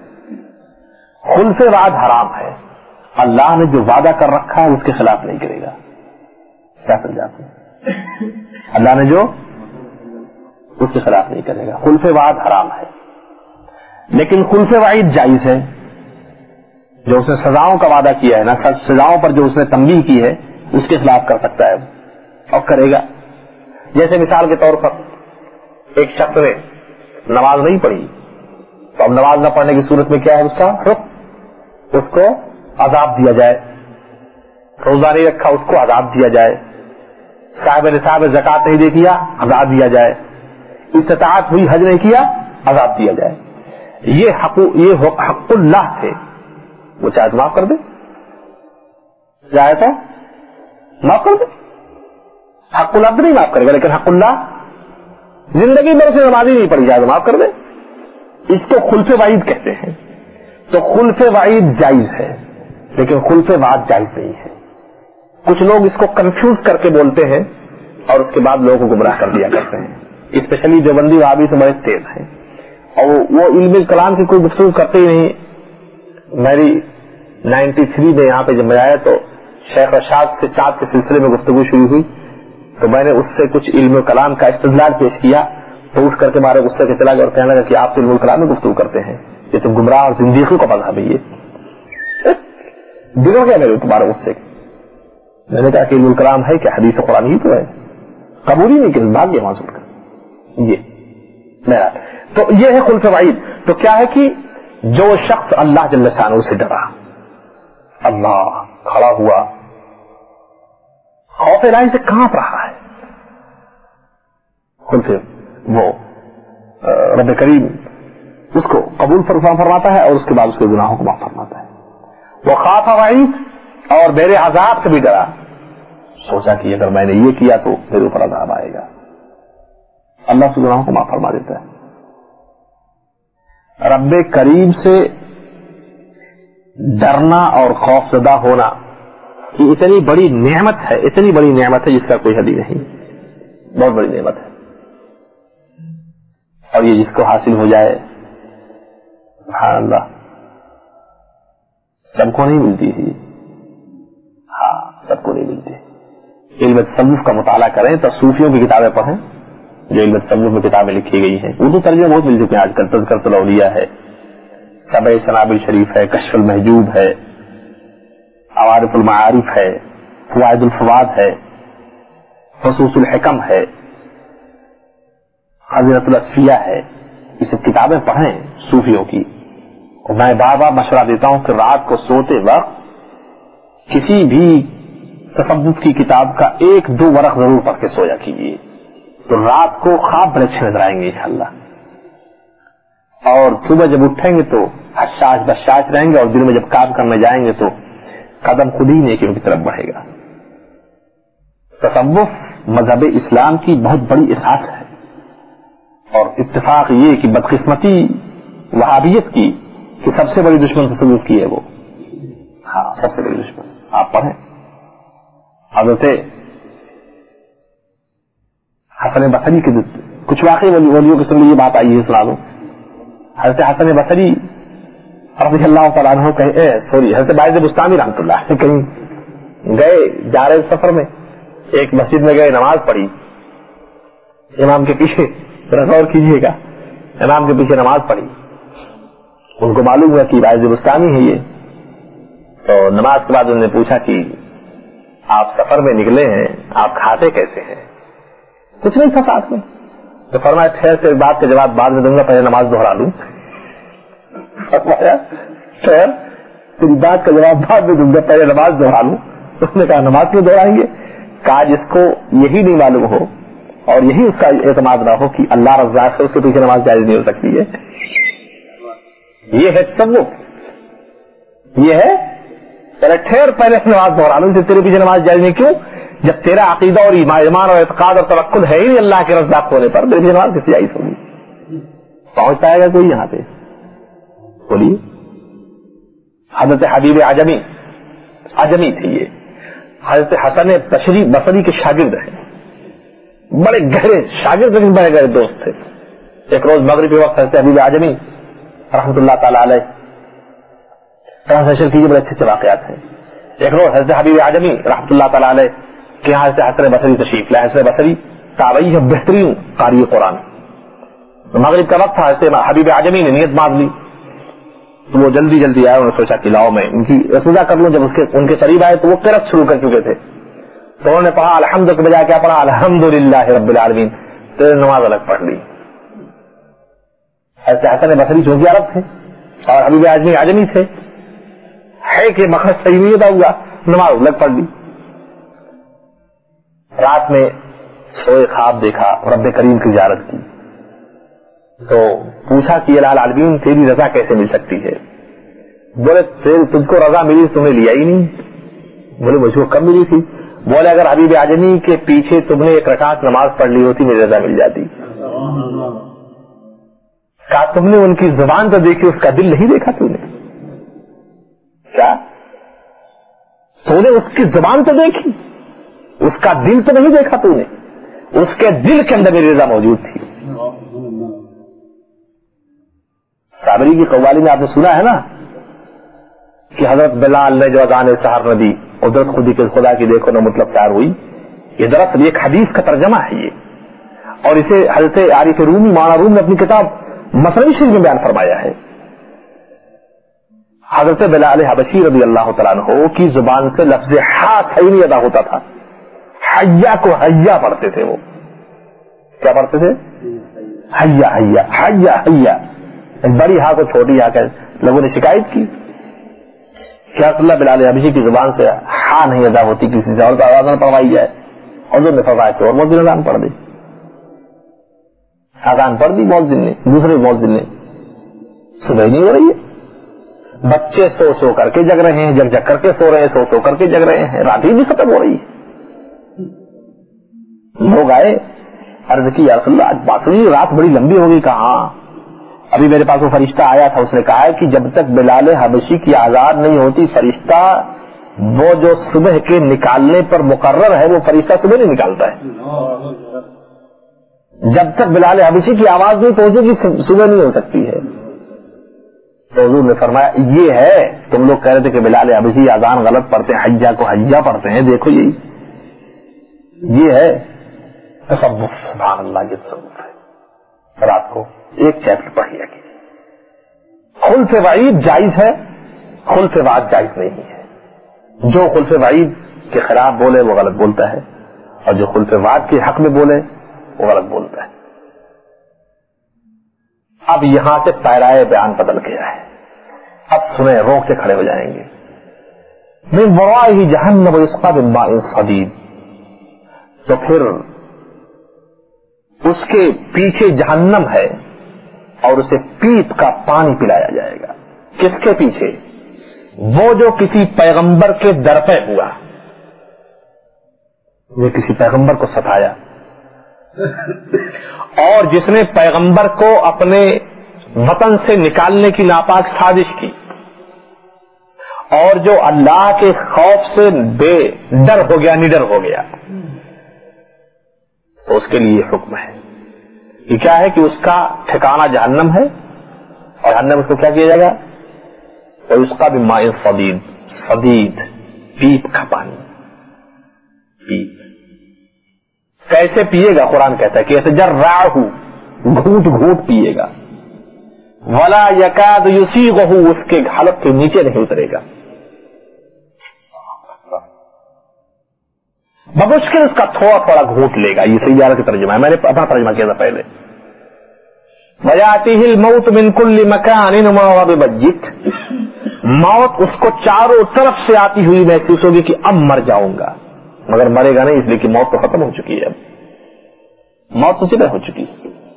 خلف وعد حرام ہے، اللہ نے جو وعدہ کر رکھا ہے اس کے خلاف نہیں کرے گا. کیا سمجھاتے ہیں؟ اللہ نے جو اس کے خلاف نہیں کرے گا. خلف وعد حرام ہے، لیکن خلف وعید جائز ہے. جو اس نے سزاؤں کا وعدہ کیا ہے نا، سزاؤں پر جو اس نے تنبیہ کی ہے اس کے خلاف کر سکتا ہے اور کرے گا. جیسے مثال کے طور پر ایک شخص نے نماز نہیں پڑھی تو اب نماز نہ پڑھنے کی صورت میں کیا ہے اس کا حکم؟ اس کو عذاب دیا جائے. روزہ نہیں رکھا اس کو عذاب دیا جائے. صاحب نصاب زکات نہیں دے دیا عذاب دیا جائے. استطاعت ہوئی حج نہیں کیا عذاب دیا جائے. یہ حق یہ حق اللہ ہے، وہ چاہے تو معاف کر دے، چاہے تو معاف کر دے. حق اللہ تو نہیں معاف کرے گا، لیکن حق اللہ زندگی میں اسے نماز ہی نہیں پڑھی جائے تو معاف کر دے. اس کو خلف وعید کہتے ہیں. تو خلف وعید جائز ہے لیکن خلف وعد جائز نہیں ہے. کچھ لوگ اس کو کنفیوز کر کے بولتے ہیں اور اس کے بعد لوگوں کو گمراہ کر دیا کرتے ہیں. اسپیشلی دیوبندی وہابی سے بڑے تیز ہیں اور وہ علم کلام کی کوئی گفتگو کرتے ہی نہیں. میری نائنٹی تھری میں یہاں پہ جب میں آیا تو شیخ رشاد سے چاند کے سلسلے میں گفتگو شروع ہوئی تو میں نے اس سے کچھ علم کلام کا استدلال پیش کیا تو اٹھ کر کے مارے غصے کے چلا گیا اور کہنے لگا کہ آپ تو علم کلام میں گفتگو کرتے ہیں، یہ تو گمراہ اور زندیقی کا مذہب ہے. یہ دنوں کیا میرے تمہارے غصے کے؟ میں نے کہا کہ علم کلام ہے کہ حدیث قرآن ہی تو ہے، قبول ہی نہیں کہ بھاگ گیا وہاں سن کر. یہ میرا تو یہ ہے خلف وعید. تو کیا ہے کہ جو شخص اللہ جل شانہ سے ڈرا، اللہ کھڑا ہوا، خوف الہی سے کانپ رہا ہے، خلف وہ رب کریم اس کو قبول فرماتا ہے اور اس کے بعد اس کے گناہوں کو معاف فرماتا ہے. وہ خاف وعید اور میرے عذاب سے بھی ڈرا، سوچا کہ اگر میں نے یہ کیا تو میرے اوپر عذاب آئے گا، اللہ کے گناہوں کو معاف فرما دیتا ہے. رب کریم سے ڈرنا اور خوف زدہ ہونا یہ اتنی بڑی نعمت ہے، اتنی بڑی نعمت ہے جس کا کوئی حد ہی نہیں. بہت بڑی نعمت ہے اور یہ جس کو حاصل ہو جائے سبحان اللہ سب کو نہیں ملتی ہے. ہاں سب کو نہیں ملتی. علم تصوف کا مطالعہ کریں تو صوفیوں کی کتابیں پڑھیں جو علم تصوف میں کتابیں لکھی گئی ہیں. اردو ترجمے بہت مل چکے ہیں آج کل. تذکرۃ الاولیاء ہے، سبع سنابل شریف ہے، کشف المحجوب ہے، عوارف المعارف ہے، فوائد الفواد ہے، خصوص الحکم ہے، خزینۃ الاصفیاء ہے. یہ سب کتابیں پڑھیں صوفیوں کی. اور میں بار بار مشورہ دیتا ہوں کہ رات کو سوتے وقت کسی بھی تصوف کی کتاب کا ایک دو ورق ضرور پڑھ کے سویا کیجیے تو رات کو خواب بڑے اچھے نظر آئیں گے انشاءاللہ. اور صبح جب اٹھیں گے تو حشاش بشاش رہیں گے اور دل میں جب کام کرنے جائیں گے تو قدم خود ہی نیکیوں کی طرف بڑھے گا. تصوف مذہب اسلام کی بہت بڑی اساس ہے, اور اتفاق یہ کہ بدقسمتی وہابیت کی کہ سب سے بڑی دشمن تصوف کی ہے وہ. ہاں سب سے بڑی دشمن. آپ پڑھیں حضرت حسن بصری کے کچھ واقعی ولیوں کے سن یہ بات آئی ہے سنا دوں. حضرت حسن بصری رضی اللہ تعالیٰ عنہ کہیں سوری حضرت باعث بستانی رحمۃ اللہ کہیں گئے, جا رہے سفر میں ایک مسجد میں گئے, نماز پڑھی امام کے پیچھے. ذرا غور کیجیے گا, امام کے پیچھے نماز پڑھی. ان کو معلوم ہوا کہ باعث بستانی ہے یہ, تو نماز کے بعد انہوں نے پوچھا کہ آپ سفر میں نکلے ہیں, آپ کھاتے کیسے ہیں؟ کچھ نہیں تھا ساتھ میں. تو فرمایا ٹھہر سے بات کا جواب بعد میں دوں گا, پہلے نماز دوہرا لوں. فرمایا ٹھہر تیری بات کا جواب بعد میں دوں گا, پہلے نماز دوہرا لوں. اس نے کہا نماز کیوں دوہرائیں گے؟ کہا جس کو یہی نہیں معلوم ہو اور یہی اس کا اعتماد نہ ہو کہ اللہ رزاق ہے, اس کے پیچھے نماز جائز نہیں ہو سکتی ہے. یہ ہے تصوف, یہ ہے پہلے ٹھہر پہلے نماز دوہرا لوں, تیرے پیچھے نماز جائز نہیں. کیوں؟ جب تیرا عقیدہ اور ایمان اور اعتقاد اور توکل ہے ہی اللہ کے رزاق ہونے پر, میری نماز کس جائز ہوگی؟ پہنچ پائے گا کوئی یہاں پہ؟ بولیے. حضرت حبیب عجمی عجمی تھے یہ, حضرت حسن بصری بصری کے شاگرد ہیں, بڑے گہرے شاگرد لیکن بڑے گہرے دوست تھے. ایک روز مغرب کے وقت حضرت حبیب عجمی رحمۃ اللہ تعالی علیہ ٹرانسلیشن کیجیے, بڑے اچھے اچھے واقعات ہیں. ایک روز حضرت حبیب عجمی رحمۃ اللہ تعالی علیہ کہ یہاں حضرت حسن بصری تشریف لائے. حسن بصری تابعی ہے, بہترین قاری قرآن. مغرب کا وقت تھا, حضرت حبیب عجمی نے نیت باندھ لی, تو وہ جلدی جلدی آئے. انہوں نے سوچا کہ لاؤ میں ان کی رسوزہ کر لوں. جب اس کے ان کے قریب آئے تو وہ قرأت شروع کر چکے تھے, تو انہوں نے پڑھا الحمد کے بجائے کیا پڑھا؟ الحمدللہ رب العالمین. تو نماز الگ پڑھ لی. حضرت حسن بصری چونکہ عرب تھے اور حبیب عجمی عجمی تھے, ہے کہ مخرج صحیح نہیں ہوتا ہوگا, نماز الگ پڑھ لی. رات میں سوئے خواب دیکھا, رب کریم کی زیارت کی, تو پوچھا کہ الہ العالمین تیری رضا کیسے مل سکتی ہے؟ بولے تجھ کو رضا ملی تم نے لیا ہی نہیں. بولے مجھ کو کب ملی تھی؟ بولے اگر حبیب اعظمی کے پیچھے تم نے ایک رکعت نماز پڑھ لی ہوتی میری رضا مل جاتی. کہا تم نے ان کی زبان تو دیکھی, اس کا دل نہیں دیکھا تم نے؟ کیا تو نے اس کی زبان تو دیکھی, اس کا دل تو نہیں دیکھا تو نے؟ اس کے دل کے اندر میری رضا موجود تھی. صابری کی قوالی میں آپ نے سنا ہے نا کہ حضرت بلال نے جو اذان سحر نہ دی, قدرت خودی کے خدا کی دیکھو نہ مطلب سحر ہوئی. یہ دراصل ایک حدیث کا ترجمہ ہے یہ, اور اسے حضرت عارف رومی مولانا روم نے اپنی کتاب مثنوی شریف میں بیان فرمایا ہے. حضرت بلال حبشی رضی اللہ تعالیٰ عنہ کی زبان سے لفظ ہا صحیح نہیں ادا ہوتا تھا, حیا کو حیا پڑھتے تھے. وہ کیا پڑھتے تھے؟ حیا حیا حیا حیا. بڑی ہا کو چھوٹی ہا کر لوگوں نے شکایت کی کہ اللہ بلال حبشی کی زبان سے ہا نہیں ادا ہوتی, کسی سے اور کا آواز نہ پڑھوائی جائے. حضور نے فرمایا کہ اور مؤذن اذان پڑھ دی. اذان پڑھ دی مؤذن نے, دوسرے مؤذن نے. صبح نہیں ہو رہی ہے, بچے سو سو کر کے جگ رہے ہیں, جگ جگ کر کے سو رہے ہیں, سو سو کر کے جگ رہے ہیں, رات ہی بھی ختم ہو رہی ہے. لوگ آئے, عرض کی یا رسول اللہ آج باسری رات بڑی لمبی ہوگی. کہاں ابھی میرے پاس وہ فرشتہ آیا تھا, اس نے کہا ہے کہ جب تک بلال حبشی کی آزاد نہیں ہوتی فرشتہ وہ جو صبح کے نکالنے پر مقرر ہے وہ فرشتہ صبح نہیں نکالتا ہے. جب تک بلال حبشی کی آواز نہیں پہنچے گی صبح نہیں ہو سکتی ہے. تو حضور نے فرمایا یہ ہے, تم لوگ کہہ رہے تھے کہ بلال حبشی اذان غلط پڑھتے ہیں, حجہ کو حجہ پڑھتے ہیں, دیکھو یہی یہ ہے تصوف. سبحان اللہ, یہ تصوف ہے. رات کو ایک چیپٹر پڑھ لیا کیجیے. خلف وعید جائز ہے, خلف وعد جائز نہیں ہے. جو خلف وعید کے خلاف بولے وہ غلط بولتا ہے, اور جو خلف وعد کے حق میں بولے وہ غلط بولتا ہے. اب یہاں سے پیرائے بیان بدل گیا ہے. اب سنیں, روک کے کھڑے ہو جائیں گے. من ورائہ جہنم یسقی من ماء صدید, تو پھر اس کے پیچھے جہنم ہے اور اسے پیپ کا پانی پلایا جائے گا. کس کے پیچھے؟ وہ جو کسی پیغمبر کے در پہ ہوا، وہ کسی پیغمبر کو ستایا، اور جس نے پیغمبر کو اپنے وطن سے نکالنے کی ناپاک سازش کی، اور جو اللہ کے خوف سے بے ڈر ہو گیا، نڈر ہو گیا، تو اس کے لیے یہ حکم ہے۔ یہ کیا ہے کہ اس کا ٹھکانہ جہنم ہے، اور جہنم اس کو کیا کیا جائے گا؟ اور اس کا بھی ماء صدید، صدید پیپ کا پانی، پیپ کیسے پیے گا؟ قرآن کہتا ہے کہ یتجرعہ، گھونٹ گھونٹ پیے گا، ولا یکاد یسیغہ، اس کے حلق کے نیچے نہیں اترے گا، بمشکل اس کا تھوڑا تھوڑا گھونٹ لے گا۔ یہ سیارہ کی ترجمہ ہے، میں نے اپنا ترجمہ کیا تھا پہلے۔ وَيَأْتِهِ الْمَوْتُ مِنْ كُلِّ مَكَانٍ وَمَا هُوَ بِمَيِّتٍ، موت اس کو چاروں طرف سے آتی ہوئی محسوس ہوگی کہ اب مر جاؤں گا، مگر مرے گا نہیں، اس لیے کہ موت تو ختم ہو چکی ہے، اب موت تو سیدھا ہو چکی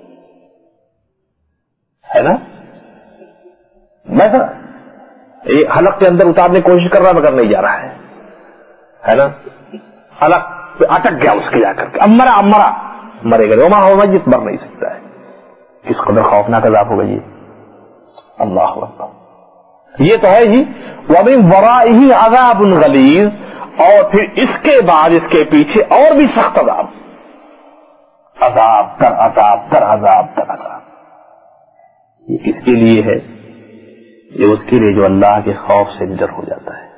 ہے نا۔ ویسا یہ حلق کے اندر اتارنے کی کوشش کر رہا مگر نہیں جا رہا ہے، ہے نا، حلق پہ اٹک گیا اس کے جا کر کے، اب مرا اب مرا مرے گا، وما هو بِمَيِّتٍ، مر نہیں سکتا ہے۔ کس قدر خوفناک عذاب ہوگا یہ، اللہ اکبر۔ یہ تو ہے ہی، وَمِن وَرَائِهِ عَذَابٌ غَلِيظٌ، اور پھر اس کے بعد اس کے پیچھے اور بھی سخت عذاب، عذاب در عذاب در عذاب در عذاب۔ یہ کس کے لیے ہے؟ یہ اس کے لیے جو اللہ کے خوف سے نڈر ہو جاتا ہے۔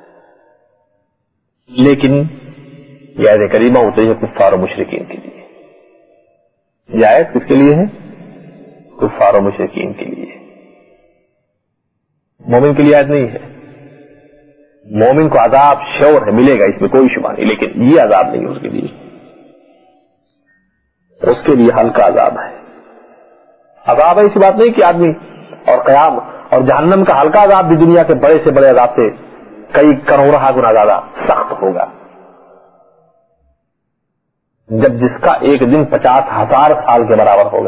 لیکن یہ آیت کریمہ ہوتی ہے کفار و مشرکین کے لیے، یہ آیت کس کے لیے ہے؟ کفار و مشرکین کے لیے، مومن کے لیے آیت نہیں ہے۔ مومن کو عذاب شور ہے، ملے گا، اس میں کوئی شبہ نہیں، لیکن یہ عذاب نہیں ہے اس کے لیے، اس کے لیے ہلکا عذاب ہے۔ عذاب ہے ایسی بات نہیں کہ آدمی اور قیام اور جہنم کا ہلکا عذاب بھی دنیا کے بڑے سے بڑے عذاب سے کئی کروڑہ گنا زیادہ سخت ہوگا، جب جس کا ایک دن پچاس ہزار سال کے برابر ہوگا۔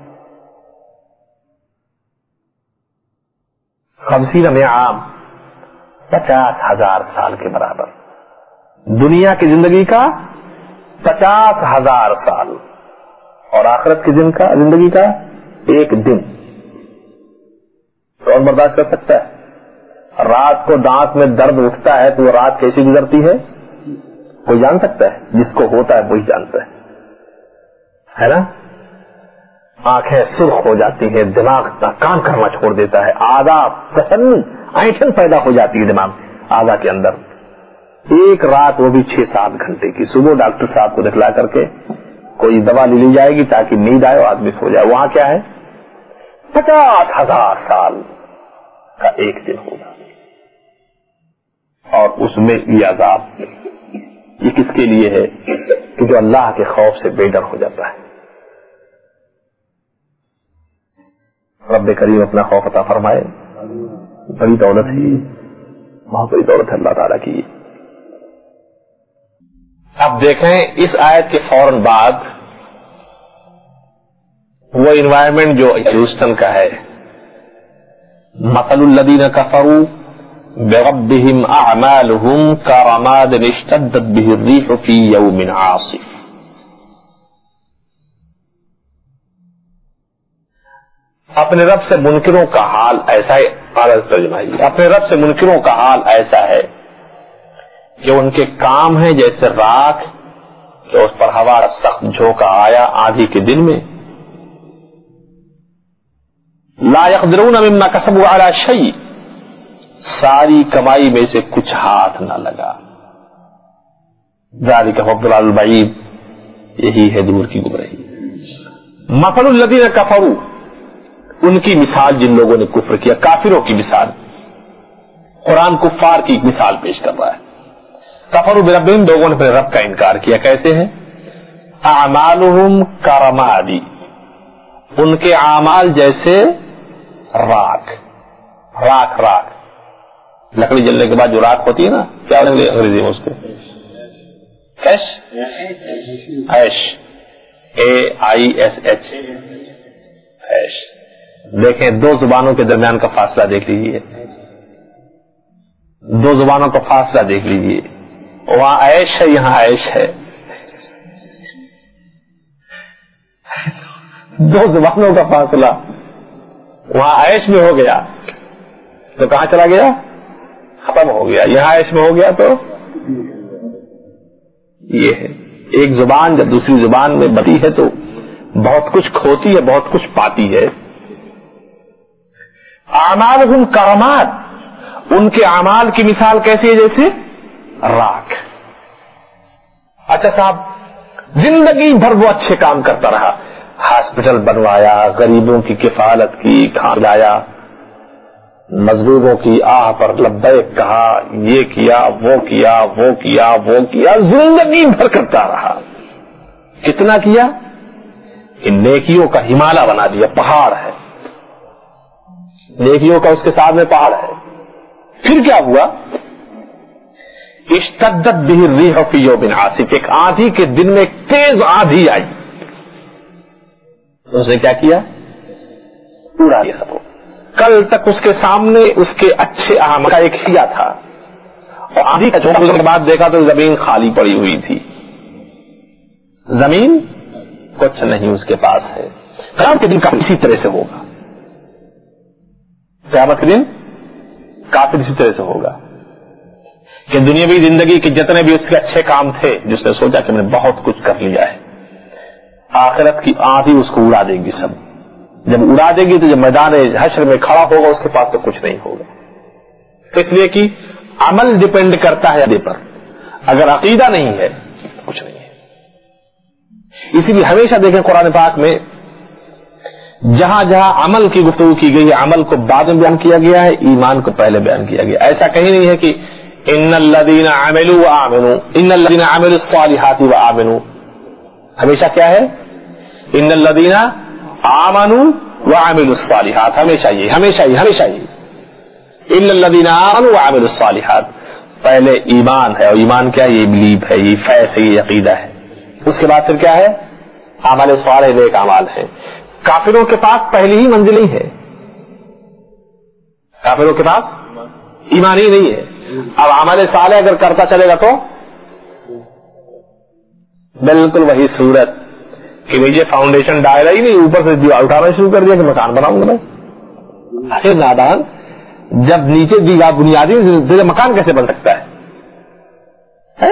خمسین میں عام، پچاس ہزار سال کے برابر، دنیا کی زندگی کا پچاس ہزار سال، اور آخرت کی دن کا زندگی کا ایک دن۔ کون برداشت کر سکتا ہے؟ رات کو دانت میں درد اٹھتا ہے تو وہ رات کیسی گزرتی ہے کوئی جان سکتا ہے؟ جس کو ہوتا ہے وہی جانتا ہے، ہے نا۔ آنکھیں سرخ ہو جاتی ہیں، دماغ کا کام کرنا چھوڑ دیتا ہے، آداب اینٹھن پیدا ہو جاتی ہے دماغ آدھا کے اندر۔ ایک رات وہ بھی چھ سات گھنٹے کی، صبح ڈاکٹر صاحب کو دکھلا کر کے کوئی دوا لے لی جائے گی تاکہ نیند آئے اور آدمی سو جائے، وہاں کیا ہے؟ پچاس ہزار سال کا ایک دن ہوگا، اور اس میں یہ عذاب یہ کس کے لیے ہے؟ کہ جو اللہ کے خوف سے بے ڈر ہو جاتا ہے۔ رب کریم اپنا خوف عطا فرمائے، بڑی دولت ہے، بہت بڑی دولت ہے اللہ تعالیٰ کی۔ اب دیکھیں اس آیت کے فوراً بعد وہ انوائرمنٹ جو ہیوسٹن کا ہے، مثل الذین کفروا بربهم اعمالهم كرماد اشتدت به الريح في يوم عاصف۔ اپنے رب سے منکروں کا حال ایسا ہے، ترجمہ ہے، اپنے رب سے منکروں کا حال ایسا ہے کہ ان کے کام ہیں جیسے راکھ کہ اس پر ہوا سخت جھونکا آیا آندھی کے دن میں، لا يقدرون مما كسبوا على شيء، ساری کمائی میں سے کچھ ہاتھ نہ لگا۔ ذالک هو الضلال البعید، یہی ہے دور کی گمراہی۔ مثل الذین کفروا، ان کی مثال جن لوگوں نے کفر کیا، کافروں کی مثال، قرآن کفار کی مثال پیش کر رہا ہے۔ کفروا بربہم، لوگوں نے اپنے رب کا انکار کیا، کیسے ہیں؟ اعمالہم کرماد، ان کے اعمال جیسے راکھ، راکھ راکھ لکڑی جلنے کے بعد جو راکھ ہوتی ہے نا، کیا انگریزی میں اس کو ایش ایش اے آئی ایس ایچ ایش۔ دیکھیں دو زبانوں کے درمیان کا فاصلہ دیکھ لیجیے، دو زبانوں کا فاصلہ دیکھ لیجئے، وہاں عیش ہے، یہاں عیش ہے. دو زبانوں کا فاصلہ وہاں عیش میں ہو گیا تو کہاں چلا گیا؟ ختم ہو گیا. یہاں عیش میں ہو گیا تو یہ ہے. ایک زبان جب دوسری زبان میں بتی ہے تو بہت کچھ کھوتی ہے، بہت کچھ پاتی ہے. اعمالہم کرامات، ان کے اعمال کی مثال کیسی ہے؟ جیسے راکھ. اچھا صاحب، زندگی بھر وہ اچھے کام کرتا رہا، ہاسپٹل بنوایا، غریبوں کی کفالت کی، کھلایا، مظلوموں کی آہ پر لبیک کہا، یہ کیا وہ کیا وہ کیا وہ کیا، زندگی بھر کرتا رہا. کتنا کیا؟ ان نیکیوں کا ہمالیہ بنا دیا، پہاڑ ہے، نیکیوں کا اس کے ساتھ میں پہاڑ ہے. پھر کیا ہوا؟ اشتدت بہ الریح فی یوم عاصف، ایک آندھی کے دن میں ایک تیز آندھی آئی، اس نے کیا کیا؟ اڑا دیا سب. کل تک اس کے سامنے اس کے اچھے اعمال کا ایک حصہ تھا، اور آندھی کا جھونکا گزرنے کے بعد دیکھا تو زمین خالی پڑی ہوئی تھی، زمین کچھ نہیں اس کے پاس ہے. قیامت کے دن کا اسی طرح سے ہوگا، قیامت کے دن کافر اسی طرح سے ہوگا کہ دنیاوی زندگی کے جتنے بھی اس کے اچھے کام تھے، جس نے سوچا کہ میں نے بہت کچھ کر لیا ہے، آخرت کی آندھی اس کو اڑا دے گی سب. جب اڑا دے گی تو جب میدان حشر میں کھڑا ہوگا اس کے پاس تو کچھ نہیں ہوگا. اس لیے کہ عمل ڈپینڈ کرتا ہے پر، اگر عقیدہ نہیں ہے کچھ نہیں ہے. اسی لیے ہمیشہ دیکھیں قرآن پاک میں جہاں جہاں عمل کی گفتگو کی گئی ہے، عمل کو بعد میں بیان کیا گیا ہے، ایمان کو پہلے بیان کیا گیا. ایسا کہیں نہیں ہے کہ ان الذین عملوا وآمنوا، ان الذین عملوا الصالحات وآمنوا. ہمیشہ کیا ہے؟ ان الذین آمنوا وعملوا الصالحات، ہمیشہ یہ ہمیشہ یہ ہمیشہ یہ ان الذین آمنوا وعملوا الصالحات. پہلے ایمان ہے، اور ایمان کیا ہے؟ یہ بلیف ہے، یہ فیض ہے، یہ عقیدہ ہے. اس کے بعد پھر کیا ہے؟ عمل صالح، نیک اعمال ہے. کافروں کے پاس پہلی ہی منزل ہی ہے، کافروں کے پاس ایمان ہی نہیں ہے. اب عمل صالح اگر کرتا چلے گا تو بالکل وہی صورت کہ مجھے فاؤنڈیشن ڈالا ہی نہیں، اوپر سے دیوار اٹھانا شروع کر دیا کہ مکان بناؤں گا میں. آخر نادان، جب نیچے دیوار بنیادی مکان کیسے بن سکتا ہے؟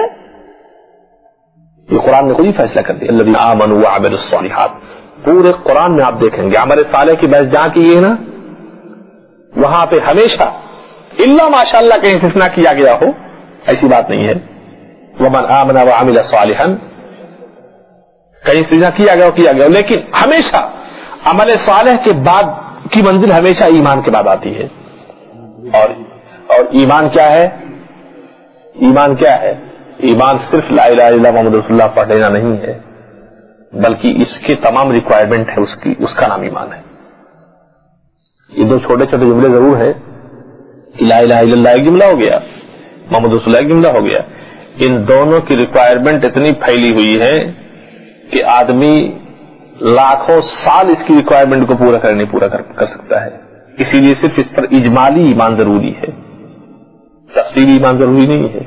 یہ قرآن نے کوئی فیصلہ کر دیا. الذین آمنوا وعملوا الصالحات. پورے قرآن میں آپ دیکھیں گے عمل صالح کی بحث جہاں کی ہے نا، وہاں پہ ہمیشہ الا ماشاء اللہ کہیں استثناء کیا گیا ہو، ایسی بات نہیں ہے. ومن آمن وعمل صالحا، کہیں استثناء کیا گیا ہو کیا گیا ہو، لیکن ہمیشہ عمل صالح کے بعد کی منزل ہمیشہ ایمان کے بعد آتی ہے. اور اور ایمان کیا ہے؟ ایمان کیا ہے؟ ایمان صرف لا الہ الا اللہ محمد رسول اللہ پڑھ لینا نہیں ہے، بلکہ اس کے تمام ریکوائرمنٹ ہے، اس کی اس کا نام ایمان ہے. یہ دو چھوٹے چھوٹے جملے ضرور ہیں، لا الہ الا اللہ ایک جملہ ہو گیا، محمد رسول اللہ ایک جملہ ہو گیا. ان دونوں کی ریکوائرمنٹ اتنی پھیلی ہوئی ہے کہ آدمی لاکھوں سال اس کی ریکوائرمنٹ کو پورا کرنے پورا کر, کر سکتا ہے. اسی لیے صرف اس پر اجمالی ایمان ضروری ہے، تفصیلی ایمان ضروری نہیں ہے.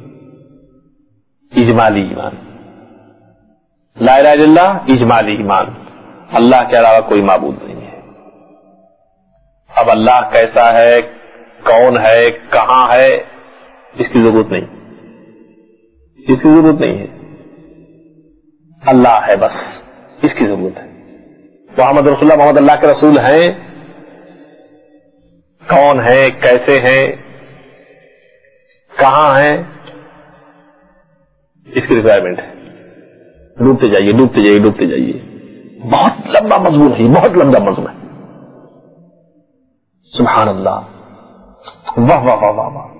اجمالی ایمان، لا الہ الا اللہ اجمالی ایمان، اللہ کے علاوہ کوئی معبود نہیں ہے. اب اللہ کیسا ہے، کون ہے، کہاں ہے، اس کی ضرورت نہیں، اس کی ضرورت نہیں ہے. اللہ ہے بس، اس کی ضرورت ہے. محمد رسول اللہ محمد اللہ کے رسول ہیں، کون ہیں، کیسے ہیں، کہاں ہیں، اس کی ریکوائرمنٹ ہے. ڈوبتے جائیے ڈوبتے جائیے ڈوبتے جائیے. بہت لمبا مضمون ہے، بہت لمبا مضمون ہے. سبحان اللہ، واہ واہ واہ واہ واہ.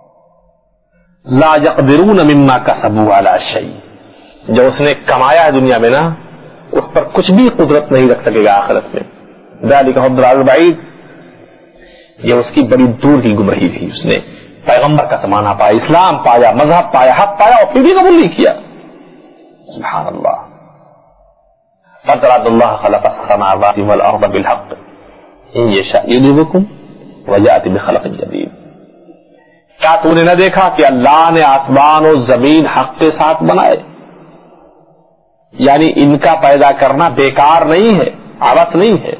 لا يقدرون مما كسبوا على شيء. جو اس نے کمایا ہے دنیا میں نا، اس پر کچھ بھی قدرت نہیں رکھ سکے گا آخرت میں. ذلك هو الضلال البعید. یہ اس کی بڑی دور کی گمراہی تھی. اس نے پیغمبر کا زمانہ پایا، اسلام پایا، مذہب پایا، حق پایا، اور پھر بھی قبول نہیں کیا. سبحان اللہ. فَتَرَدَ اللَّهَ خَلَقَ السَّمَاوَاتِ وَالْأَرْضَ بِالْحَقِّ إِنْ يَشَأْ يُذْهِبْكُمْ وَيَأْتِ بِخَلْقٍ جَدِيدٍ. کیا تو نے نہ دیکھا کہ اللہ نے آسمان و زمین حق کے ساتھ بنائے؟ یعنی ان کا پیدا کرنا بیکار نہیں ہے، عبث نہیں ہے.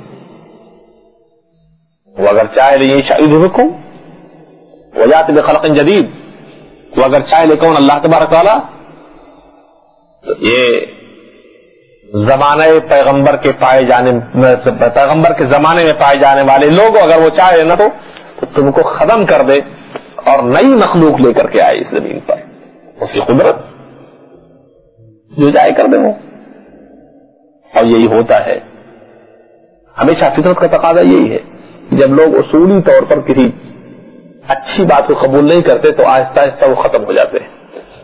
وہ اگر چاہے لے شاید حکم وہ جاتے بخلق جدید، وہ اگر چاہے لے کون اللہ تبارک تعالیٰ، تو یہ زمانے پیغمبر کے پائے جانے پیغمبر کے زمانے میں پائے جانے والے لوگ اگر وہ چاہے نہ تو تم کو ختم کر دے اور نئی مخلوق لے کر کے آئے اس زمین پر. اس کی قدرت جو چاہے کر دے وہ. اور یہی ہوتا ہے ہمیشہ، فطرت کا تقاضا یہی ہے. جب لوگ اصولی طور پر کسی اچھی بات کو قبول نہیں کرتے تو آہستہ آہستہ وہ ختم ہو جاتے ہیں،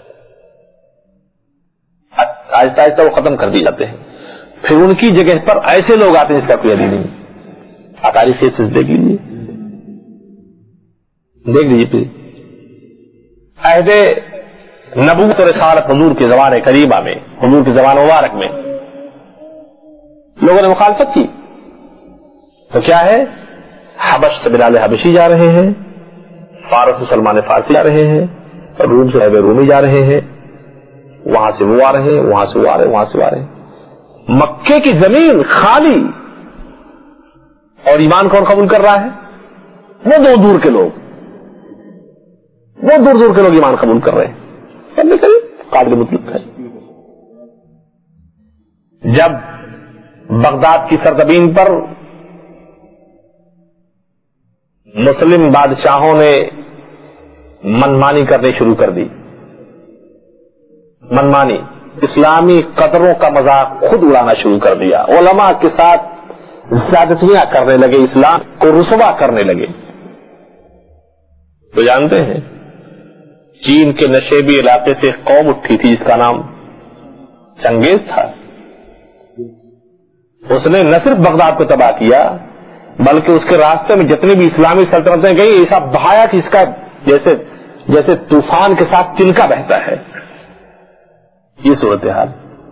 آہستہ آہستہ وہ ختم کر دیے جاتے ہیں. پھر ان کی جگہ پر ایسے لوگ آتے ہیں جس کا کوئی علی نہیں. تاریخ سے دیکھ لیجیے دیکھ لیجیے پھر عہد نبوت اور رسالت حضور کے زمانے قریبہ میں، حضور کے زمانے مبارک میں لوگوں نے مخالفت کی تو کیا ہے، حبش سے بلال حبشی جا رہے ہیں، فارس سے سلمان فارسی جا رہے ہیں، روم سے حبیب رومی جا رہے ہیں، وہاں سے وہ آ رہے ہیں، وہاں سے وہ آ رہے ہیں، وہاں سے وہ آ رہے ہیں. مکے کی زمین خالی اور ایمان کون قبول کر رہا ہے؟ وہ دور دور کے لوگ، وہ دور دور کے لوگ ایمان قبول کر رہے ہیں. قابل مطلق ہے. جب بغداد کی سرزمین پر مسلم بادشاہوں نے منمانی کرنی شروع کر دی، منمانی اسلامی قدروں کا مذاق خود اڑانا شروع کر دیا، علماء کے ساتھ زیادتیاں کرنے لگے، اسلام کو رسوا کرنے لگے. تو جانتے ہیں چین کے نشیبی علاقے سے ایک قوم اٹھی تھی جس کا نام چنگیز تھا. اس نے نہ صرف بغداد کو تباہ کیا بلکہ اس کے راستے میں جتنی بھی اسلامی سلطنتیں گئی ایسا بہایا کہ اس کا جیسے جیسے طوفان کے ساتھ تنکا بہتا ہے. یہ صورتحال.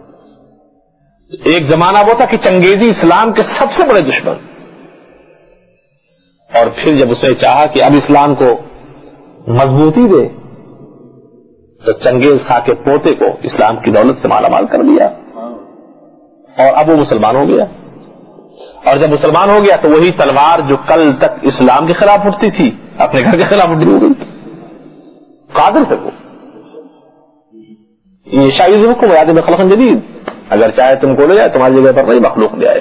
ایک زمانہ وہ تھا کہ چنگیزی اسلام کے سب سے بڑے دشمن، اور پھر جب اس نے چاہا کہ اب اسلام کو مضبوطی دے تو چنگیز خان کے پوتے کو اسلام کی دولت سے مالا مال کر دیا اور اب وہ مسلمان ہو گیا. اور جب مسلمان ہو گیا تو وہی تلوار جو کل تک اسلام کے خلاف اٹھتی تھی اپنے گھر کے خلاف اٹھ گئی. قادر تھے وہ. یہ شاید حکم یاد بخلق جدید، اگر چاہے تم کو لے جائے، تمہاری جگہ پر نہیں مخلوق لے آئے.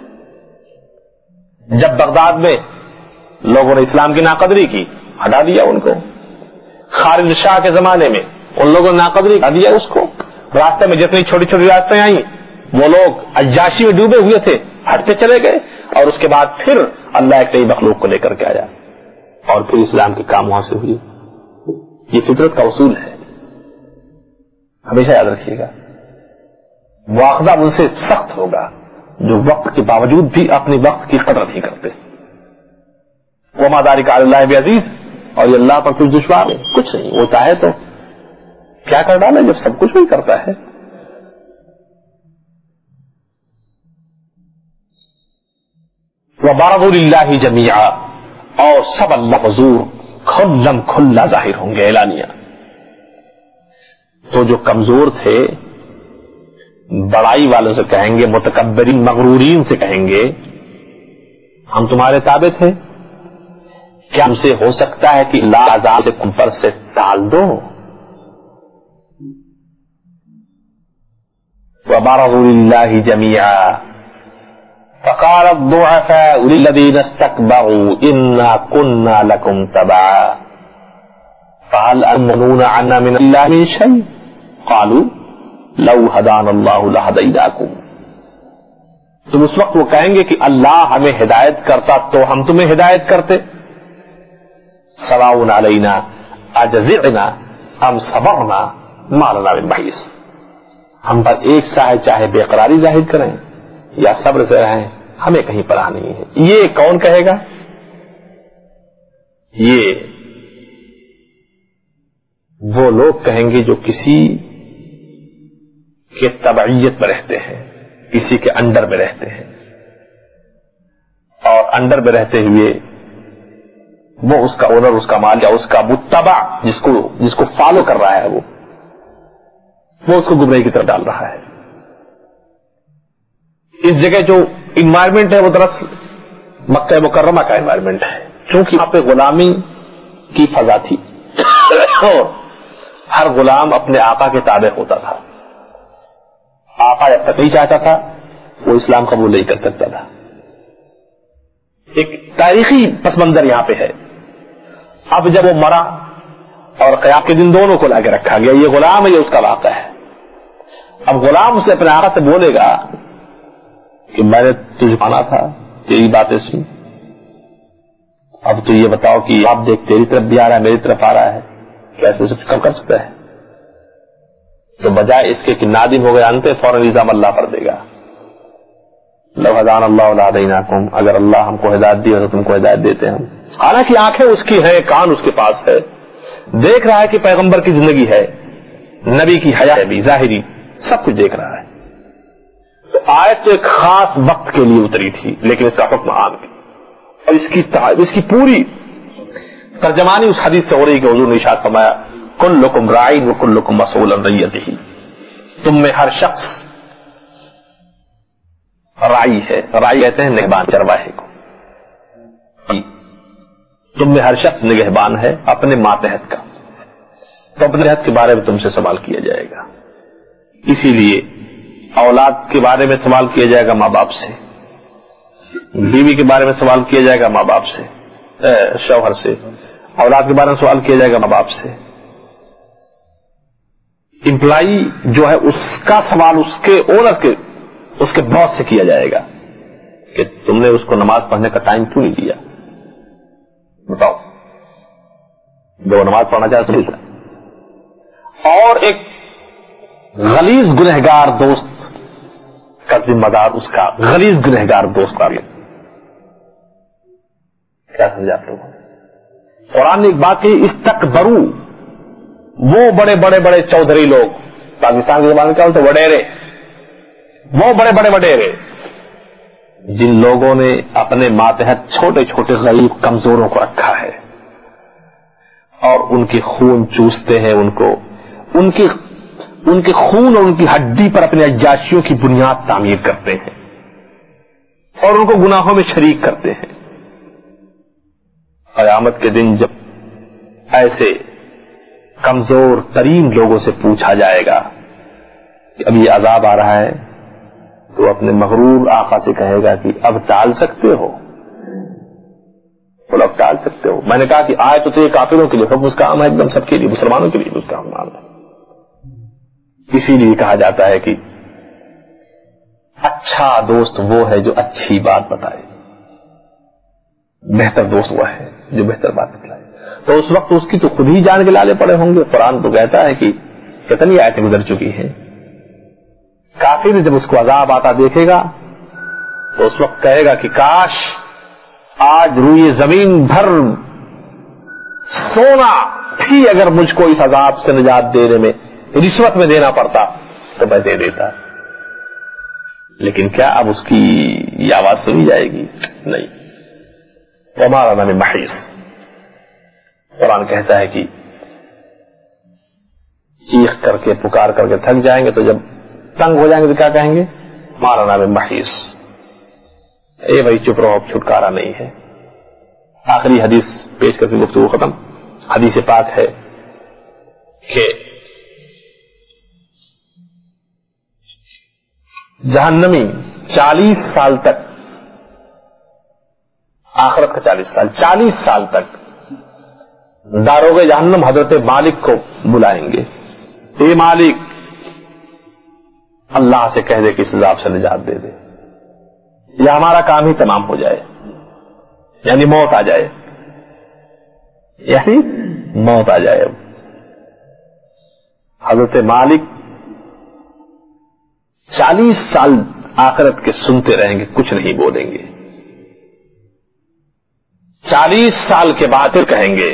جب بغداد میں لوگوں نے اسلام کی ناقدری کی، ہٹا دیا ان کو. خالد شاہ کے زمانے میں ان لوگوں نے ناقدری ہٹا دیا اس کو. راستے میں جتنی چھوٹی چھوٹی راستیں آئیں وہ لوگ عیاشی میں ڈوبے ہوئے تھے، ہٹتے چلے گئے، اور اس کے بعد پھر اللہ ایک نئی مخلوق کو لے کر کے آیا اور پھر اسلام کے کام وہاں سے ہوئی. یہ فطرت کا اصول ہے، ہمیشہ یاد رکھیے گا. مواخذہ ان سے سخت ہوگا جو وقت کے باوجود بھی اپنے وقت کی قدر نہیں کرتے. وما ذالک علی اللہ بعزیز، اور یہ اللہ پر کچھ دشوار ہے کچھ نہیں. وہ چاہے تو کیا کر ڈالے جب سب کچھ وہی کرتا ہے. وَبَرَزُوا لِلَّهِ جَمِيعًا، اور سب اللہ حضور کھلم کھلا ظاہر ہوں گے اعلانیہ. تو جو کمزور تھے بڑائی والوں سے کہیں گے، متکبرین مغرورین سے کہیں گے ہم تمہارے تابع تھے، کیا ہم سے ہو سکتا ہے کہ اللہ عذاب سے کفر سے ٹال دو. وَبَرَزُوا لِلَّهِ جَمِيعًا فقال الضعفاء للذين استكبروا إنا كنا لكم تبعا فهل أنتم عنا من الله من شيء قالوا لو هدانا الله لهديناكم. تم اس وقت وہ کہیں گے کہ اللہ ہمیں ہدایت کرتا تو ہم تمہیں ہدایت کرتے. سواء علينا أجزعنا أم صبرنا ما لنا من محيص. ہم پر ایک سا ہے، چاہے بے قراری ظاہر کریں یا صبر سے رہیں، ہمیں کہیں پرواہ نہیں ہے. یہ کون کہے گا؟ یہ وہ لوگ کہیں گے جو کسی کے تبعیت میں رہتے ہیں، کسی کے انڈر میں رہتے ہیں، اور انڈر میں رہتے ہوئے وہ اس کا اونر، اس کا مال، یا اس کا متبع جس کو جس کو فالو کر رہا ہے وہ وہ اس کو گمراہی کی طرف ڈال رہا ہے. اس جگہ جو انوائرمنٹ ہے وہ دراصل مکہ مکرمہ کا انوائرمنٹ ہے، کیونکہ یہاں پہ غلامی کی فضا تھی اور ہر غلام اپنے آقا کے تابع ہوتا تھا. آقا جب تک نہیں چاہتا تھا وہ اسلام قبول نہیں کر سکتا تھا. ایک تاریخی پس منظر یہاں پہ ہے. اب جب وہ مرا اور قیامت کے دن دونوں کو لا کے رکھا گیا، یہ غلام ہے، یہ اس کا واقعہ ہے. اب غلام اسے اپنے آقا سے بولے گا کہ میں نے تجھے مانا تھا، تیری باتیں سن، اب تو یہ بتاؤ کہ آپ دیکھ تیری طرف بھی آ رہا ہے، میری طرف آ رہا ہے، کیسے سب کم کر سکتا ہے؟ تو بجائے اس کے کہ نادم ہو گئے انتے فوراً الزام اللہ پر دے گا، لو ہدانا اللہ لہدیناکم، اگر اللہ ہم کو ہدایت دی تو تم کو ہدایت دیتے ہم. حالانکہ آنکھیں اس کی ہیں، کان اس کے پاس ہے، دیکھ رہا ہے کہ پیغمبر کی زندگی ہے، نبی کی حیا ہے بھی ظاہری، سب کچھ دیکھ رہا ہے. تو آیت تو ایک خاص وقت کے لیے اتری تھی، لیکن اس کا حکم عام ہے. اور اس کی اس کی پوری ترجمانی اس حدیث سے ہو رہی کہ حضور نے ارشاد فرمایا کلکم راعٍ وکلکم مسئول عن رعیتہ، تم میں ہر شخص رائی ہے. رائی کہتے ہیں نگہبان، چرواہے کو. تم میں ہر شخص نگہبان ہے اپنے ماتحت کا، تو اپنے حد کے بارے میں تم سے سوال کیا جائے گا. اسی لیے اولاد کے بارے میں سوال کیا جائے گا ماں باپ سے، بیوی کے بارے میں سوال کیا جائے گا ماں باپ سے، شوہر سے. اولاد کے بارے میں سوال کیا جائے گا ماں باپ سے. امپلائی جو ہے اس کا سوال اس کے اونر کے اس کے باس سے کیا جائے گا کہ تم نے اس کو نماز پڑھنے کا ٹائم کیوں نہیں دیا، بتاؤ. جو نماز پڑھنا چاہے تو نہیں. اور ایک غلیظ گنہگار دوست کا ذمہ دار اس کا غلیظ گنہگار دوست کا بھی کیا سمجھا آپ لوگوں نے؟ قرآن نے ایک بات کہی، استکبرو، وہ بڑے بڑے بڑے چودھری لوگ، پاکستان کی زبان میں کیا بولتے وڈیرے، وہ بڑے بڑے وڈیرے جن لوگوں نے اپنے ماتحت چھوٹے چھوٹے غریب کمزوروں کو رکھا ہے اور ان کے خون چوستے ہیں، ان کو ان کی ان کے خون اور ان کی ہڈی پر اپنے عیاشیوں کی بنیاد تعمیر کرتے ہیں اور ان کو گناہوں میں شریک کرتے ہیں. قیامت کے دن جب ایسے کمزور ترین لوگوں سے پوچھا جائے گا کہ اب یہ عذاب آ رہا ہے، تو اپنے مغرور آقا سے کہے گا کہ اب ٹال سکتے ہو، بولو اب ٹال سکتے ہو. میں نے کہا کہ آئے تو یہ کافروں کے لیے، حکم اس کا عام ہے ایک دم سب کے لیے، مسلمانوں کے لیے اس کا عام ہے. اسی لیے کہا جاتا ہے کہ اچھا دوست وہ ہے جو اچھی بات بتائے، بہتر دوست وہ ہے جو بہتر بات بتائے. تو اس وقت اس کی تو خود ہی جان کے لالے پڑے ہوں گے. قرآن تو کہتا ہے کہ کتنی آیتیں گزر چکی ہیں. کافر جب اس کو عذاب آتا دیکھے گا تو اس وقت کہے گا کہ کاش آج روئے زمین بھر سونا بھی اگر مجھ کو اس عذاب سے نجات دینے میں رشوت میں دینا پڑتا تو میں دے دیتا. لیکن کیا اب اس کی یہ آواز سنی جائے گی؟ نہیں. ہمارا نام محیص. قرآن کہتا ہے کہ چیخ کر کے پکار کر کے تھک جائیں گے تو جب تنگ ہو جائیں گے تو کیا کہیں گے؟ ہمارا نام محیص. اے بھائی چپ رہو، اب چھٹکارا نہیں ہے. آخری حدیث پیش کر کے گفتگو ختم. حدیث پاک ہے کہ جہنمی چالیس سال تک، آخرت کا چالیس سال چالیس سال تک داروغ جہنم حضرت مالک کو بلائیں گے. اے مالک، اللہ سے کہہ دے کہ اس عذاب سے نجات دے دے یا ہمارا کام ہی تمام ہو جائے، یعنی موت آ جائے، یعنی موت آ جائے. حضرت مالک چالیس سال آخرت کے سنتے رہیں گے، کچھ نہیں بولیں گے. چالیس سال کے بعد پھر کہیں گے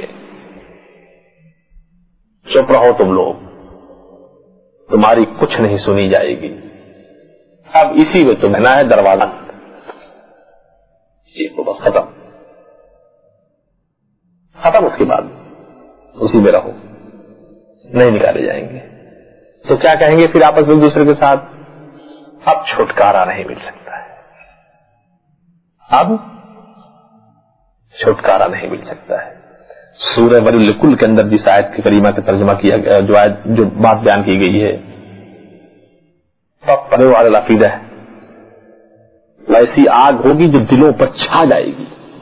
چپ رہو تم لوگ، تمہاری کچھ نہیں سنی جائے گی. اب اسی میں تمہیں نہ ہے دروازہ، جی وہ بس ختم. ختم، اس کے بعد اسی میں رہو، نہیں نکالے جائیں گے. تو کیا کہیں گے پھر آپس میں ایک دوسرے کے ساتھ؟ اب چھٹکارا نہیں مل سکتا ہے، اب چھٹکارا نہیں مل سکتا ہے. سورہ ولی الکل کے اندر جس آیت کی کریمہ کا ترجمہ کیا گیا، جو آیت جو بات بیان کی گئی ہے، پڑے والے العقیدہ ہے، ایسی آگ ہوگی جو دلوں پر چھا جائے گی،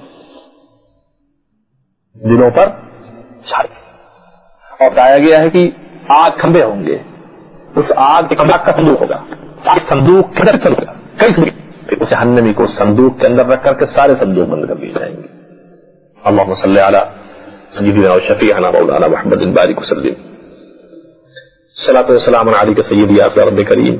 دلوں پر چھا جائے گی. اور بتایا گیا ہے کہ آگ کھمبے ہوں گے، اس آگ کے کمبے کا صندوق ہوگا، صندوق کے اندر چلے گا کئی صندوق، اس جہنمی کو صندوق کے اندر رکھ کر کے سارے صندوق بند کر دیے جائیں گے. اللہم صلی علی سیدنا و شفیعنا مولانا محمد بارک وسلم. صلاۃ و سلام علیک سیدی یا رب کریم.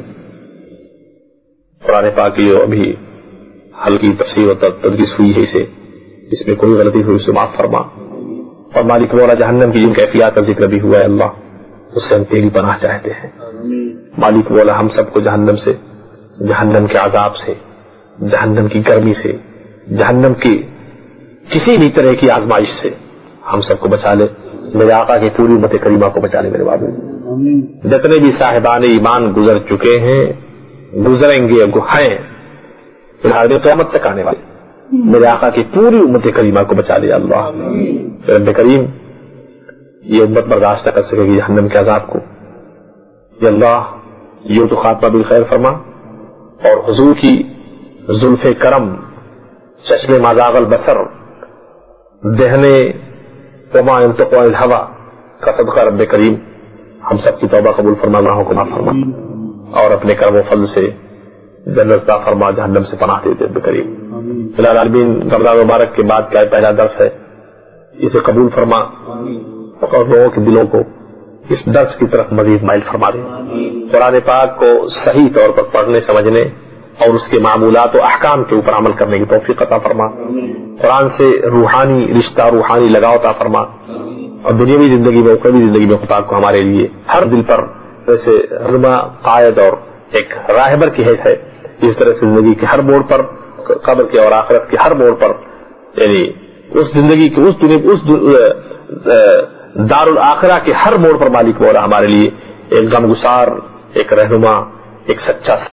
قرآن پاک کی جو ابھی ہلکی تفسیر و تدریس ہوئی ہے، اسے اس میں کوئی غلطی ہوئی اسے معاف فرما. اور مالک مولا جہنم کی جن کیفیات کا ذکر بھی ہوا ہے اللہ، اس سے ہم تیری پناہ چاہتے ہیں. مالک مولا ہم سب کو جہنم سے، جہنم کے عذاب سے، جہنم کی گرمی سے، جہنم کی کسی بھی طرح کی آزمائش سے ہم سب کو بچا لے. میرے آقا کی پوری امت کریمہ کو بچا لے. میرے بابو جتنے بھی صاحبان ایمان گزر چکے ہیں، گزریں گے، ہیں قیامت تک آنے والے، میرے آقا کی پوری امت کریمہ کو بچا لے اللہ. رب کریم یہ امت برداشت کر سکے گی جہنم کے عذاب کو. یا اللہ یہ تو خاتمہ بالخیر فرما، اور حضور کی زلف کرم، چشم مازاغ البصر، دہنے وما ينطق عن الهوى کا صدقہ رب کریم ہم سب کی توبہ قبول فرما، گناہوں کو معاف فرما، اور اپنے کرم و فضل سے جنت عطا فرما، جہنم سے پناہ دے دے رب کریم. الہی العالمین رمضان مبارک کے بعد کا پہلا درس ہے، اسے قبول فرما اور لوگوں کے دلوں کو اس درس کی طرف مزید مائل فرما دے. قرآن پاک کو صحیح طور پر پڑھنے، سمجھنے اور اس کے معمولات و احکام کے اوپر عمل کرنے کی توفیق عطا فرما. قرآن سے روحانی رشتہ، روحانی لگاؤ عطا فرما، اور دنیاوی زندگی میں، اخروی زندگی میں خدا کو ہمارے لیے ہر دل پر جیسے رہنما، قائد اور ایک راہبر کی حیث ہے، اس طرح سے زندگی کے ہر موڑ پر، قبر کے اور آخرت کے ہر موڑ پر، یعنی اس زندگی کے اس دنیا اس دار الآخرہ کے ہر موڑ پر مالک مولا ہمارے لیے ایک غمگسار، ایک رہنما، ایک سچا